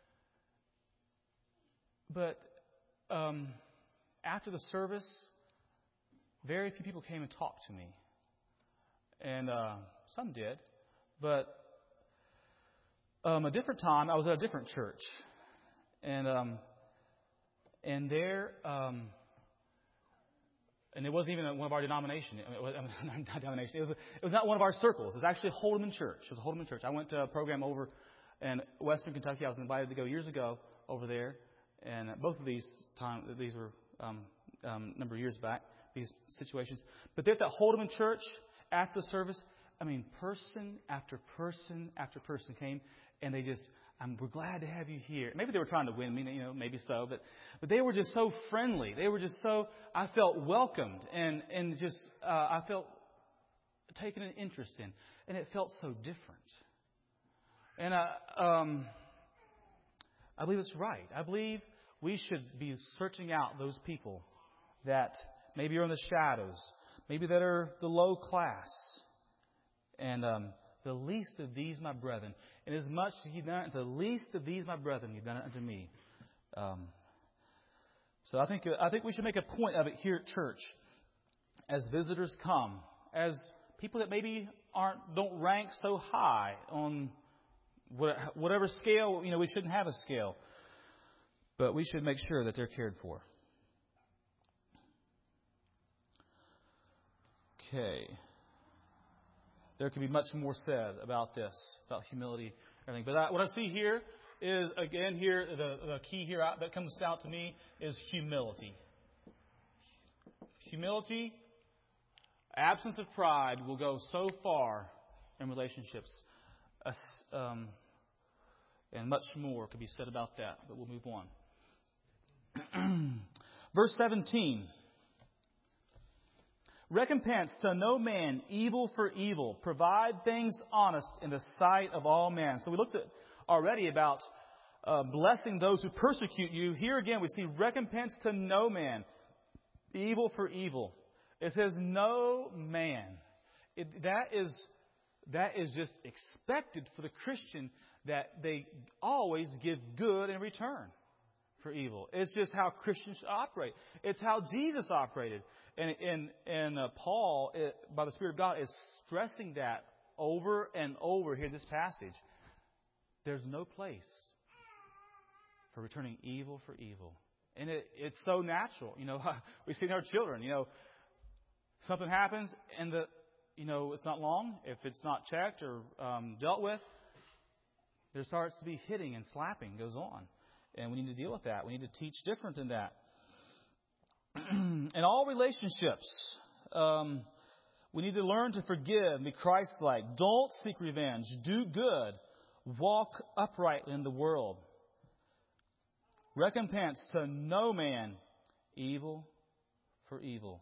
But um, after the service, very few people came and talked to me, and uh, some did. But um, a different time, I was at a different church. And um, and there, um, and it wasn't even one of our denomination. It was not denomination. It was. It was not one of our circles. It was actually Holdeman Church. It was a Holdeman Church. I went to a program over in Western Kentucky. I was invited to go years ago over there, and both of these time these were um, um, a number of years back. These situations, but there at that Holdeman Church after the service, I mean, person after person after person came, and they just. I'm, we're glad to have you here. Maybe they were trying to win me, you know, maybe so. But but they were just so friendly. They were just so, I felt welcomed and, and just, uh, I felt taken an interest in. And it felt so different. And I, um, I believe it's right. I believe we should be searching out those people that maybe are in the shadows, maybe that are the low class. And um, the least of these, my brethren. And as much as you've done it, the least of these, my brethren, you've done it unto me. Um, so I think I think we should make a point of it here at church, as visitors come, as people that maybe aren't don't rank so high on whatever scale. You know, we shouldn't have a scale, but we should make sure that they're cared for. Okay. There could be much more said about this, about humility, everything. But I, what I see here is, again, here the, the key here out, that comes out to me is humility. Humility, absence of pride will go so far in relationships. Uh, um, and much more could be said about that, but we'll move on. Verse seventeen. Recompense to no man evil for evil. Provide things honest in the sight of all men. So we looked at already about uh, blessing those who persecute you. Here again we see recompense to no man evil for evil. It says no man. It, that is that is just expected for the Christian, that they always give good in return for evil. It's just how Christians operate. It's how Jesus operated. And, and, and uh, Paul, it, by the Spirit of God, is stressing that over and over here in this passage. There's no place for returning evil for evil. And it, it's so natural. You know, we see in our children, you know, something happens and the, you know, it's not long. If it's not checked or um, dealt with, there starts to be hitting and slapping goes on. And we need to deal with that. We need to teach different than that. In all relationships, um, we need to learn to forgive and be Christ-like. Don't seek revenge. Do good. Walk uprightly in the world. Recompense to no man evil for evil.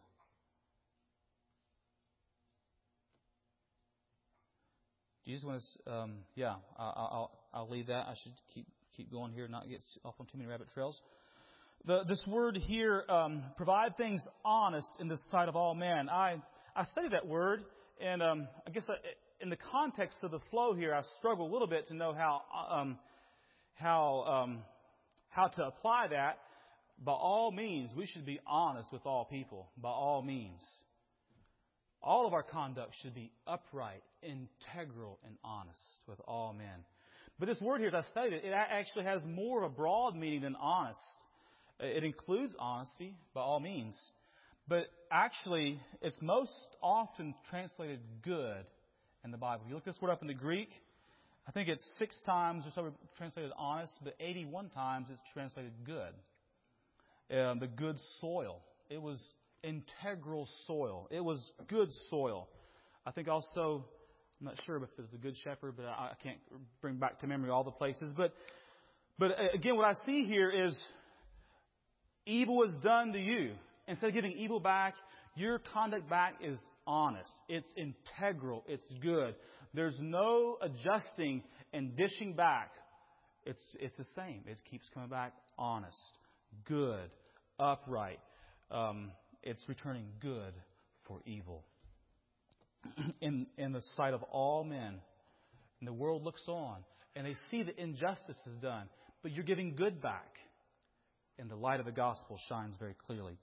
Jesus wants, um, yeah, I'll, I'll, I'll leave that. I should keep keep going here, not get off on too many rabbit trails. The, this word here, um, provide things honest in the sight of all men. I, I studied that word, and um, I guess I, in the context of the flow here, I struggle a little bit to know how um, how um, how to apply that. By all means, we should be honest with all people. By all means. All of our conduct should be upright, integral, and honest with all men. But this word here, as I stated, it actually has more of a broad meaning than honest. It includes honesty, by all means. But actually, it's most often translated good in the Bible. If you look this word up in the Greek, I think it's six times or so translated honest, but eighty-one times it's translated good. Um, the good soil. It was integral soil. It was good soil. I think also, I'm not sure if it was the Good Shepherd, but I, I can't bring back to memory all the places. But, but again, what I see here is evil is done to you. Instead of giving evil back, your conduct back is honest. It's integral. It's good. There's no adjusting and dishing back. It's, it's the same. It keeps coming back honest, good, upright. Um, It's returning good for evil. In, in the sight of all men. And the world looks on. And they see the injustice is done. But you're giving good back. And the light of the gospel shines very clearly.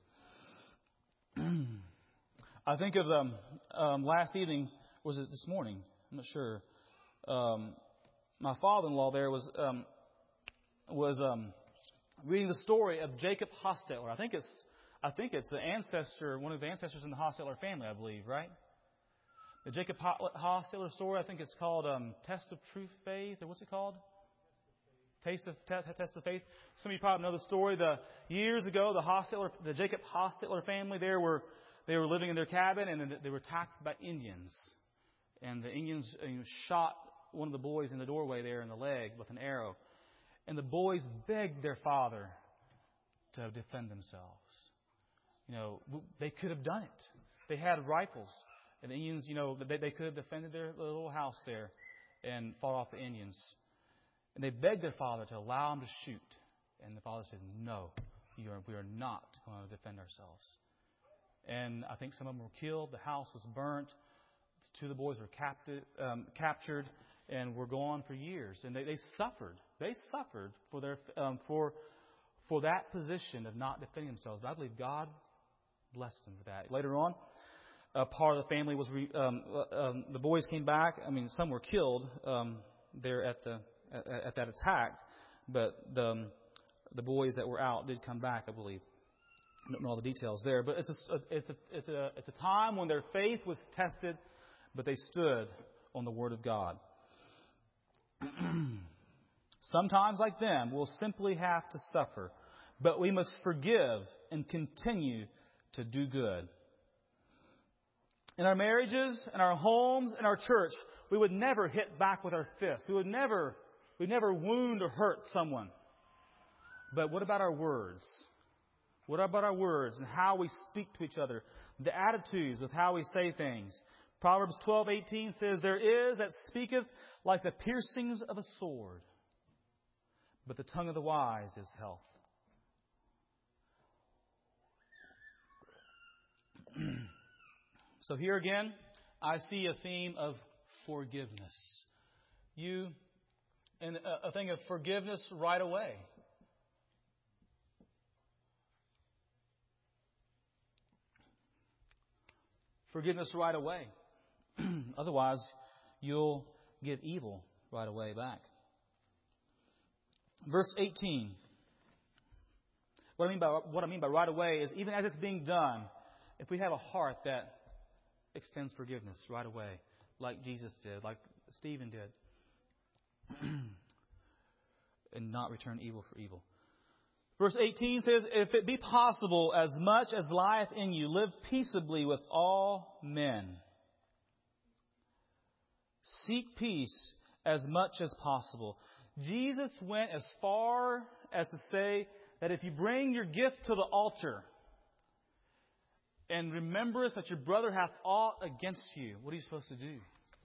I think of um, um, last evening, was it this morning? I'm not sure. Um, my father-in-law there was um, was um, reading the story of Jacob Hostetler. I think it's I think it's the ancestor, one of the ancestors in the Hostetler family, I believe, right? The Jacob Hostetler story, I think it's called um, Test of True Faith, or what's it called? Taste of Test, Test of Faith. Some of you probably know the story. The years ago, the Hostetler, the Jacob Hostetler family, there were they were living in their cabin, and they were attacked by Indians, and the Indians you know, shot one of the boys in the doorway there in the leg with an arrow, and the boys begged their father to defend themselves. You know, they could have done it. They had rifles. And the Indians, you know, they, they could have defended their little house there and fought off the Indians. And they begged their father to allow them to shoot. And the father said, no, you are, we are not going to defend ourselves. And I think some of them were killed. The house was burnt. Two of the boys were captive, um, captured and were gone for years. And they, they suffered. They suffered for their um, for for that position of not defending themselves. But I believe God blessed them for that. Later on, a part of the family was re, um, um, the boys came back. I mean, some were killed um, there at the at, at that attack, but the um, the boys that were out did come back, I believe. I don't know all the details there, but it's a it's a it's a it's a time when their faith was tested, but they stood on the Word of God. Sometimes, like them, we'll simply have to suffer, but we must forgive and continue to do good. In our marriages, in our homes, in our church, we would never hit back with our fists. We would never, we'd never wound or hurt someone. But what about our words? What about our words and how we speak to each other? The attitudes with how we say things. Proverbs twelve eighteen says, there is that speaketh like the piercings of a sword, but the tongue of the wise is health. So here again, I see a theme of forgiveness. You, and a, a thing of forgiveness right away. Forgiveness right away. Otherwise, you'll get evil right away back. Verse eighteen. What I mean by what I mean by right away is even as it's being done, if we have a heart that extends forgiveness right away, like Jesus did, like Stephen did, and not return evil for evil. Verse eighteen says, if it be possible, as much as lieth in you, live peaceably with all men. Seek peace as much as possible. Jesus went as far as to say that if you bring your gift to the altar and rememberest that your brother hath aught against you, what are you supposed to do?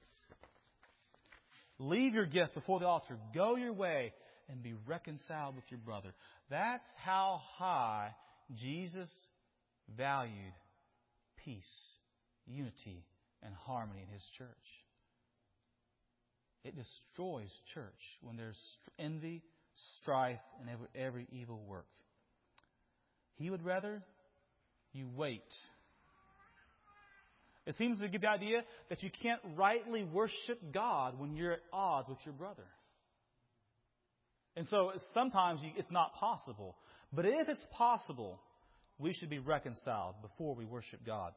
Leave your gift before the altar. Go your way and be reconciled with your brother. That's how high Jesus valued peace, unity, and harmony in His church. It destroys church when there's envy, strife, and every, every evil work. He would rather you wait It seems to give the idea that you can't rightly worship God when you're at odds with your brother. And so sometimes you, it's not possible. But if it's possible, we should be reconciled before we worship God.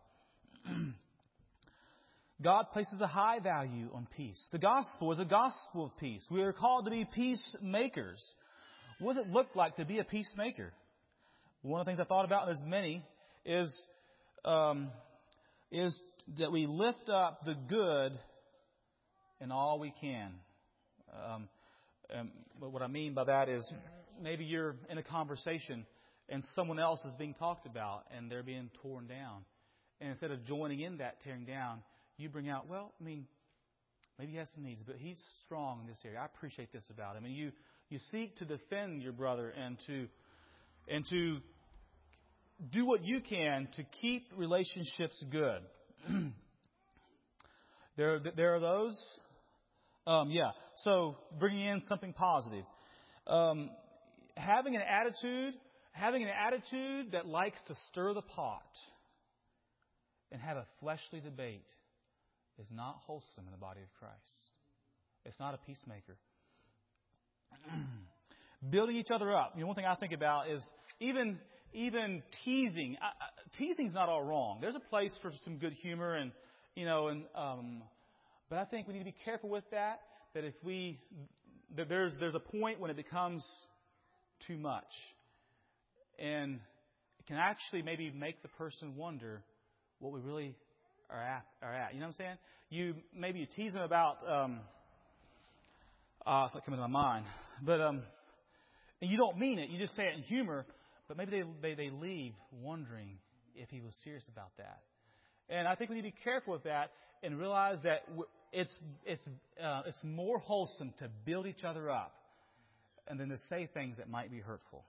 God places a high value on peace. The gospel is a gospel of peace. We are called to be peacemakers. What does it look like to be a peacemaker? One of the things I thought about, and there's many, is um, is that we lift up the good in all we can. Um, and what I mean by that is maybe you're in a conversation and someone else is being talked about and they're being torn down. And instead of joining in that tearing down, you bring out, well, I mean, maybe he has some needs, but he's strong in this area. I appreciate this about him. And you, you seek to defend your brother and to and to do what you can to keep relationships good. there, there are those. Um, yeah. So bringing in something positive, um, having an attitude, having an attitude that likes to stir the pot and have a fleshly debate is not wholesome in the body of Christ. It's not a peacemaker. Building each other up. You know, one thing I think about is even even teasing. I, I, teasing's not all wrong. There's a place for some good humor, and you know, and um, but I think we need to be careful with that. That if we that there's there's a point when it becomes too much, and it can actually maybe make the person wonder what we really are at. Are at. You know what I'm saying? You maybe you tease them about. Um, uh, it's not coming to my mind, but um, and you don't mean it. You just say it in humor. But maybe they, they they leave wondering if he was serious about that. And I think we need to be careful with that and realize that it's it's uh, it's more wholesome to build each other up and then to say things that might be hurtful.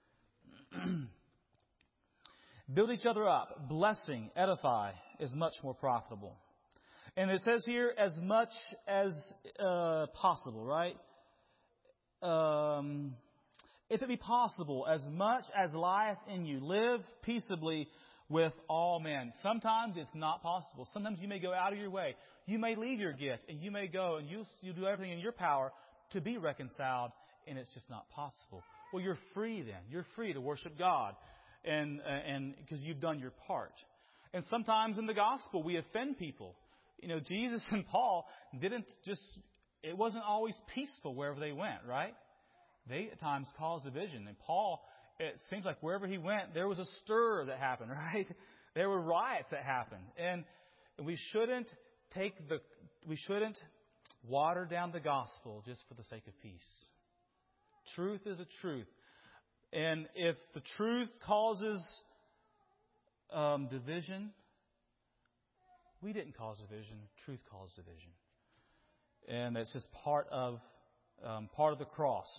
Build each other up. Blessing, edify is much more profitable. And it says here, as much as uh, possible, right? Um... If it be possible, as much as lieth in you, live peaceably with all men. Sometimes it's not possible. Sometimes you may go out of your way. You may leave your gift, and you may go, and you you do everything in your power to be reconciled, and it's just not possible. Well, you're free then. You're free to worship God, and and because you've done your part. And sometimes in the gospel, we offend people. You know, Jesus and Paul didn't just. It wasn't always peaceful wherever they went, right? They at times caused division. And Paul, it seems like wherever he went, there was a stir that happened, right? There were riots that happened. And we shouldn't take the, we shouldn't water down the gospel just for the sake of peace. Truth is a truth. And if the truth causes um, division, we didn't cause division. Truth caused division. And that's just part of Um, part of the cross.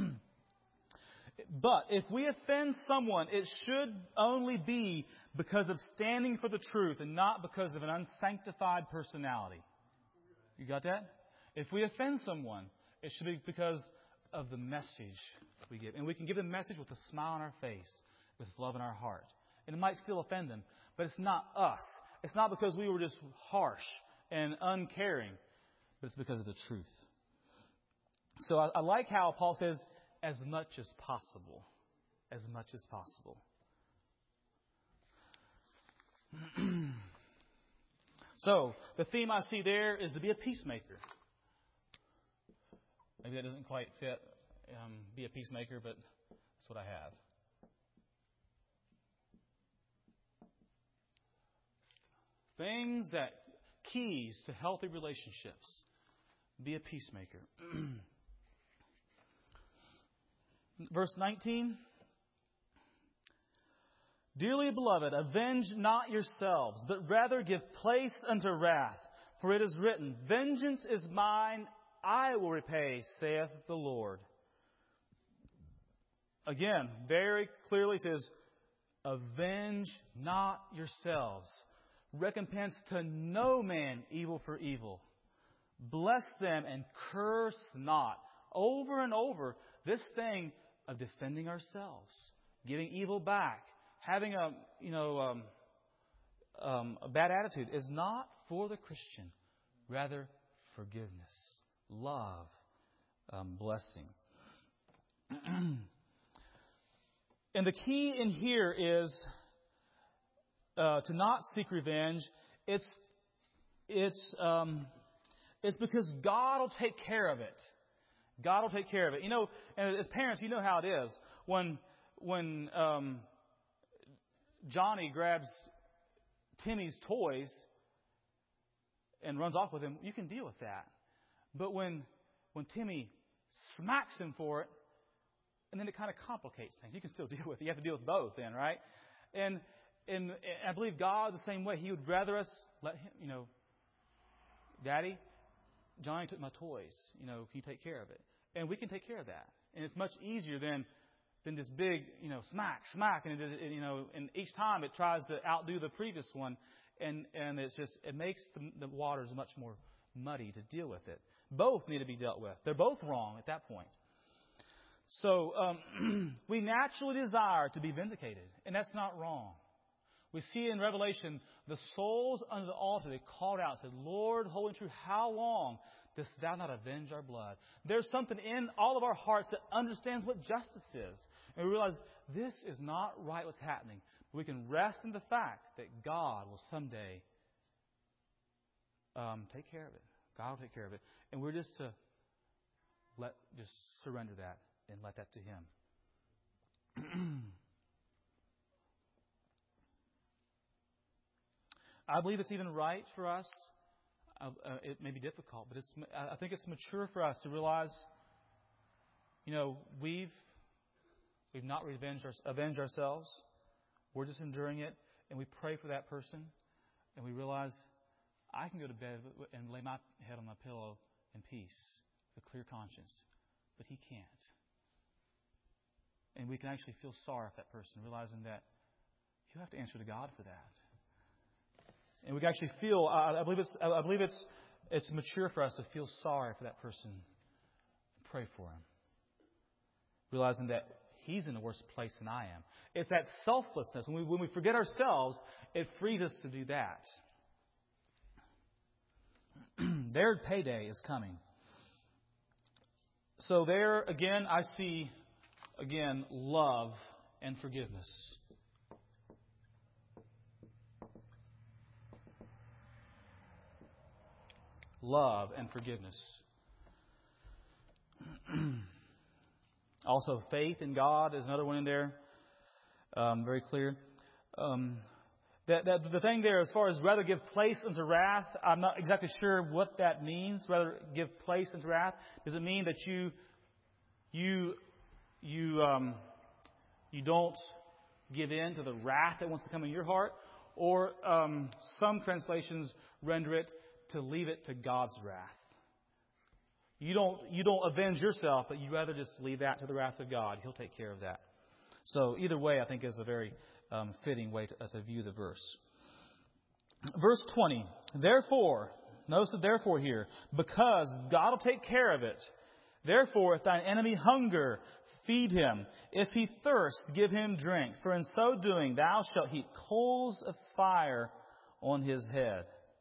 But if we offend someone, it should only be because of standing for the truth and not because of an unsanctified personality. You got that? If we offend someone, it should be because of the message we give. And we can give the message with a smile on our face, with love in our heart. And it might still offend them, but it's not us. It's not because we were just harsh and uncaring, but it's because of the truth. So I, I like how Paul says, as much as possible. As much as possible. So, the theme I see there is to be a peacemaker. Maybe that doesn't quite fit, um, be a peacemaker, but that's what I have. Things that, keys to healthy relationships. Be a peacemaker. Verse nineteen. Dearly beloved, avenge not yourselves, but rather give place unto wrath. For it is written, vengeance is mine, I will repay, saith the Lord. Again, very clearly says, avenge not yourselves. Recompense to no man evil for evil. Bless them and curse not. Over and over, this thing of defending ourselves, giving evil back, having a you know um, um, a bad attitude is not for the Christian. Rather, forgiveness, love, um, blessing. And the key in here is uh, to not seek revenge. It's it's um, it's because God will take care of it. God will take care of it. You know, and as parents, you know how it is when when um, Johnny grabs Timmy's toys and runs off with him. You can deal with that. But when when Timmy smacks him for it, and then it kind of complicates things. You can still deal with it. You have to deal with both then, right? And and, and I believe God is the same way. He would rather us let him, you know, Daddy, Johnny took my toys. You know, can you take care of it? And we can take care of that. And it's much easier than than this big, you know, smack, smack, and it, it, you know, and each time it tries to outdo the previous one, and and it's just it makes the, the waters much more muddy to deal with it. Both need to be dealt with. They're both wrong at that point. So um, we naturally desire to be vindicated, and that's not wrong. We see in Revelation the souls under the altar, they called out and said, Lord, holy and true, how long dost thou not avenge our blood? There's something in all of our hearts that understands what justice is. And we realize this is not right what's happening. We can rest in the fact that God will someday um, take care of it. God will take care of it. And we're just to let just surrender that and let that to Him. I believe it's even right for us. Uh, uh, it may be difficult, but it's, I think it's mature for us to realize, you know, we've we've not revenged our, avenged ourselves. We're just enduring it, and we pray for that person, and we realize I can go to bed and lay my head on my pillow in peace, with a clear conscience, but he can't. And we can actually feel sorry for that person, realizing that you have to answer to God for that. And we can actually feel, I, I believe it's, I believe it's, it's mature for us to feel sorry for that person and pray for him. Realizing that he's in a worse place than I am. It's that selflessness. When we, when we forget ourselves, it frees us to do that. Their payday is coming. So there, again, I see, again, love and forgiveness. Love and forgiveness. Also, faith in God is another one in there. Um, very clear. Um, that, that the thing there, as far as rather give place unto wrath, I'm not exactly sure what that means. Rather give place unto wrath. Does it mean that you you you um, you don't give in to the wrath that wants to come in your heart, or um, some translations render it to leave it to God's wrath. You don't you don't avenge yourself, but you rather just leave that to the wrath of God. He'll take care of that. So either way, I think is a very um, fitting way to, uh, to view the verse. Verse twenty. Therefore, notice the therefore here, because God will take care of it. Therefore, if thine enemy hunger, feed him. If he thirst, give him drink. For in so doing, thou shalt heap coals of fire on his head.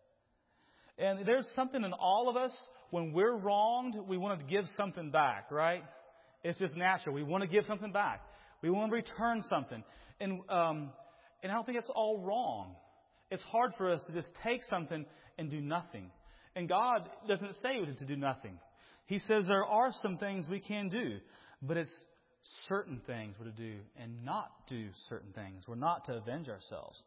And there's something in all of us, when we're wronged, we want to give something back, right? It's just natural. We want to give something back. We want to return something. And um, and I don't think that's all wrong. It's hard for us to just take something and do nothing. And God doesn't say to do nothing. He says there are some things we can do, but it's certain things we're to do and not do certain things. We're not to avenge ourselves.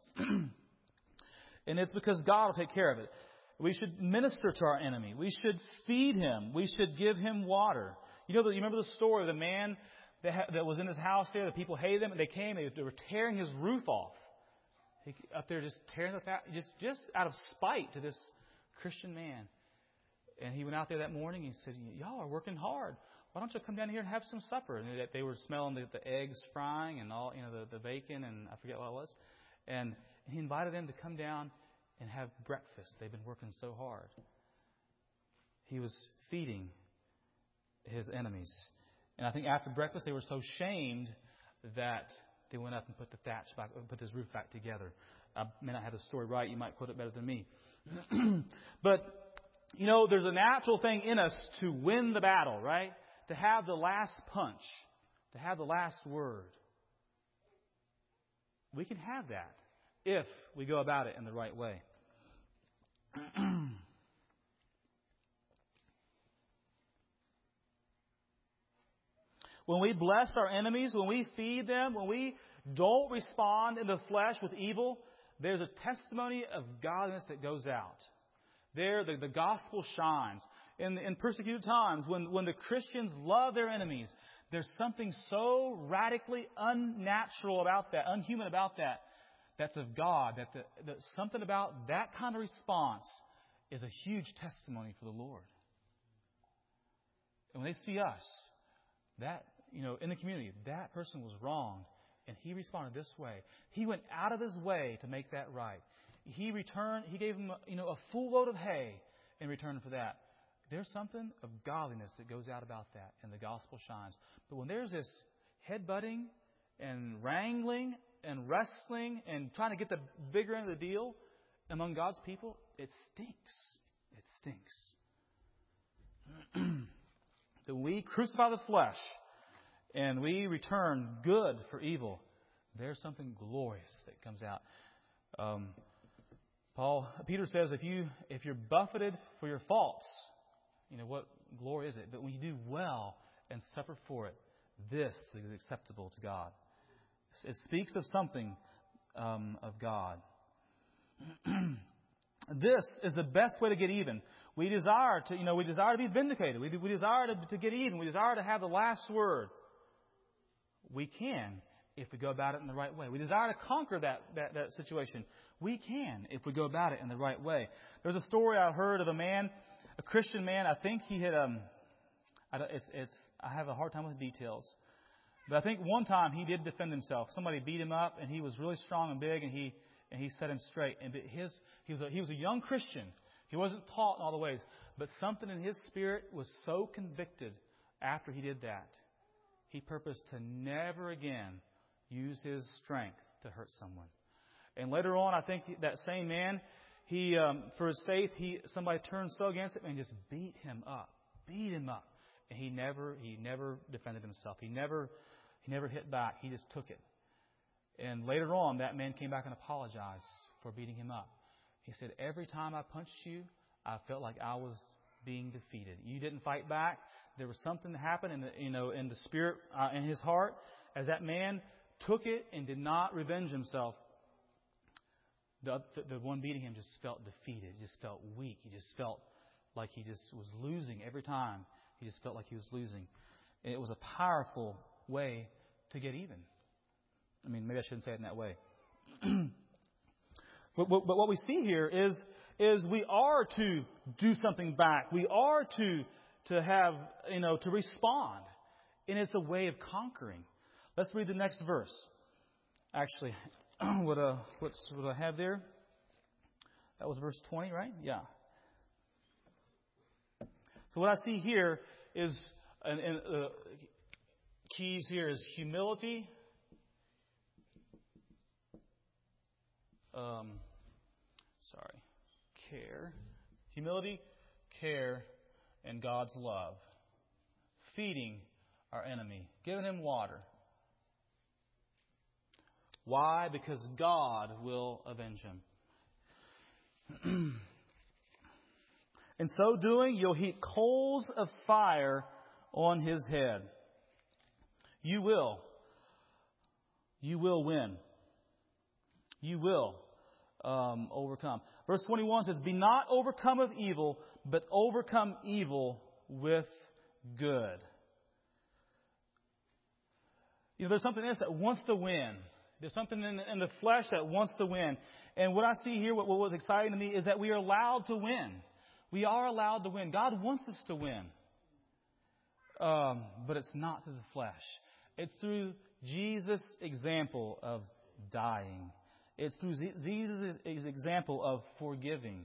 And it's because God will take care of it. We should minister to our enemy. We should feed him. We should give him water. You know, you remember the story of the man that, ha- that was in his house there? The people hated him, and they came. They, they were tearing his roof off. He, up there, just tearing the fa- just just out of spite to this Christian man. And he went out there that morning. And he said, "Y'all are working hard. Why don't you come down here and have some supper?" And they, they were smelling the, the eggs frying and all, you know, the, the bacon and I forget what it was. And, and he invited them to come down and have breakfast. They've been working so hard. He was feeding his enemies. And I think after breakfast, they were so shamed that they went up and put the thatch back, put his roof back together. I may not have the story right. You might quote it better than me. But, you know, there's a natural thing in us to win the battle, right? To have the last punch, to have the last word. We can have that if we go about it in the right way. When we bless our enemies, when we feed them, when we don't respond in the flesh with evil, there's a testimony of godliness that goes out. There, the, the gospel shines. In, in persecuted times, when, when the Christians love their enemies, there's something so radically unnatural about that, unhuman about that, that's of God, that, the, that something about that kind of response is a huge testimony for the Lord. And when they see us, that, you know, in the community, that person was wronged, and he responded this way. He went out of his way to make that right. He returned, he gave him, you know, a full load of hay in return for that. There's something of godliness that goes out about that, and the gospel shines. But when there's this headbutting and wrangling and wrestling and trying to get the bigger end of the deal among God's people, it stinks. It stinks. That we crucify the flesh and we return good for evil, there's something glorious that comes out. Um, Paul, Peter says, if you if you're buffeted for your faults, you know, what glory is it? But when you do well and suffer for it, this is acceptable to God. It speaks of something um, of God. This is the best way to get even. We desire to, you know, we desire to be vindicated. We, we desire to, to get even. We desire to have the last word. We can if we go about it in the right way. We desire to conquer that, that, that situation. We can if we go about it in the right way. There's a story I heard of a man, a Christian man. I think he had, um, I, it's, it's, I have a hard time with details. But I think one time he did defend himself. Somebody beat him up, and he was really strong and big, and he and he set him straight. And his he was a, he was a young Christian. He wasn't taught in all the ways, but something in his spirit was so convicted after he did that. He purposed to never again use his strength to hurt someone. And later on, I think that same man, he um, for his faith, he somebody turned so against him and just beat him up, beat him up, and he never he never defended himself. He never he never hit back. He just took it. And later on, that man came back and apologized for beating him up. He said, every time I punched you, I felt like I was being defeated. You didn't fight back. There was something that happened in the, you know, in the spirit, uh, in his heart, as that man took it and did not revenge himself. The, the, the one beating him just felt defeated. He just felt weak. He just felt like he just was losing every time. He just felt like he was losing. And it was a powerful way to get even. I mean, maybe I shouldn't say it in that way. but, but, but what we see here is, is we are to do something back. We are to, to have, you know, to respond. And it's a way of conquering. Let's read the next verse. Actually, what, uh, what's, what I have there? That was verse twenty, right? Yeah. So what I see here is, and, and uh, keys here is humility. Um, sorry, care, humility, care, and God's love. Feeding our enemy, giving him water. Why? Because God will avenge him. In so doing, you'll heap coals of fire on his head. You will. You will win. You will um, overcome. Verse twenty-one says, be not overcome of evil, but overcome evil with good. You know, there's something in us that wants to win. There's something in, in the flesh that wants to win. And what I see here, what, what was exciting to me, is that we are allowed to win. We are allowed to win. God wants us to win. Um, but it's not through the flesh. It's through Jesus' example of dying. It's through Jesus' example of forgiving.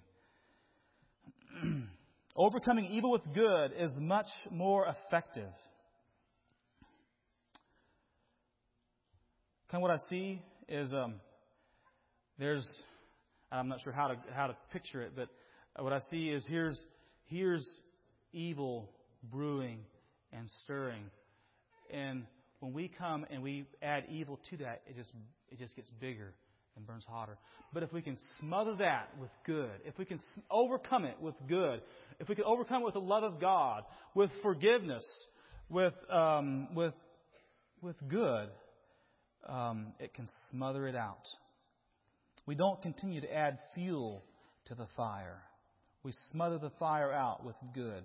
Overcoming evil with good is much more effective. kind of what I see is um, there's, I'm not sure how to how to picture it, but what I see is here's here's evil brewing and stirring, and when we come and we add evil to that, it just it just gets bigger and burns hotter. But if we can smother that with good, if we can overcome it with good, if we can overcome it with the love of God, with forgiveness, with um, with with good, um, it can smother it out. We don't continue to add fuel to the fire. We smother the fire out with good.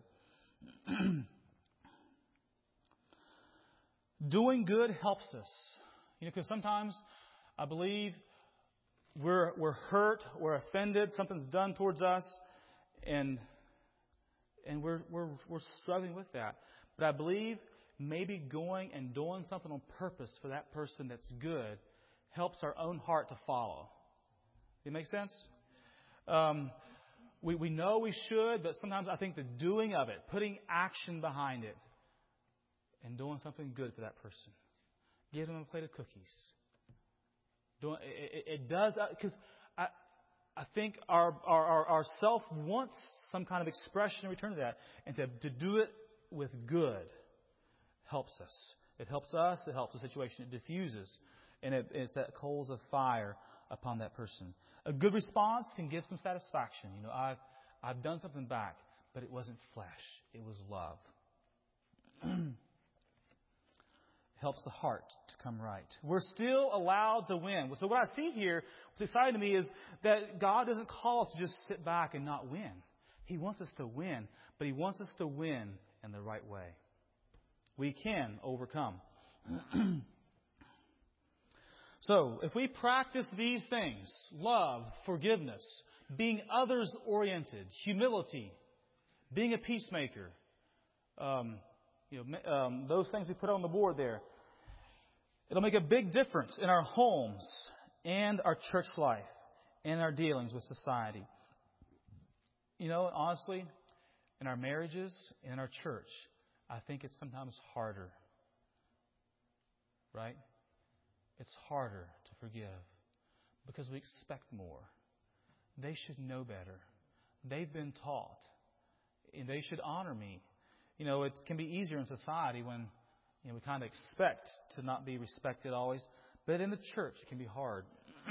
Doing good helps us. You know, because sometimes I believe we're we're hurt, we're offended, something's done towards us, and and we're we're we're struggling with that. But I believe maybe going and doing something on purpose for that person that's good helps our own heart to follow. It makes sense? Um, we we know we should, but sometimes I think the doing of it, putting action behind it, and doing something good for that person, giving them a plate of cookies. Doing it, it, it does because I I think our our our, our self wants some kind of expression in return to that, and to to do it with good helps us. It helps us. It helps the situation. It diffuses, and it, it's that coals of fire upon that person. A good response can give some satisfaction. You know, I've I've done something back, but it wasn't flesh. It was love. Helps the heart to come right. We're still allowed to win. So what I see here, what's exciting to me, is that God doesn't call us to just sit back and not win. He wants us to win, but He wants us to win in the right way. We can overcome. So, if we practice these things, love, forgiveness, being others-oriented, humility, being a peacemaker, um, you know, um, those things we put on the board there, it'll make a big difference in our homes and our church life and our dealings with society. You know, honestly, in our marriages and in our church, I think it's sometimes harder, right? It's harder to forgive because we expect more. They should know better. They've been taught. And they should honor me. You know, it can be easier in society when, you know, we kind of expect to not be respected always. But in the church, it can be hard.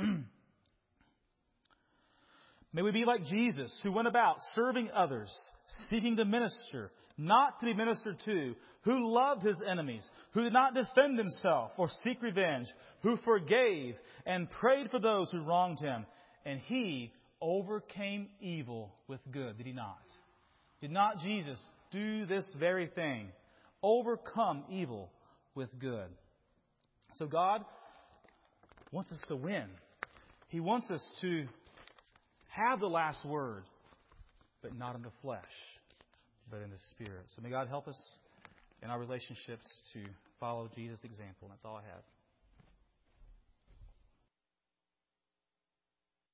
May we be like Jesus, who went about serving others, seeking to minister, not to be ministered to, who loved His enemies, who did not defend Himself or seek revenge, who forgave and prayed for those who wronged Him. And He overcame evil with good, did He not? Did not Jesus do this very thing? Overcome evil with good. So God wants us to win. He wants us to have the last word, but not in the flesh, but in the Spirit. So may God help us in our relationships to follow Jesus' example. And that's all I have.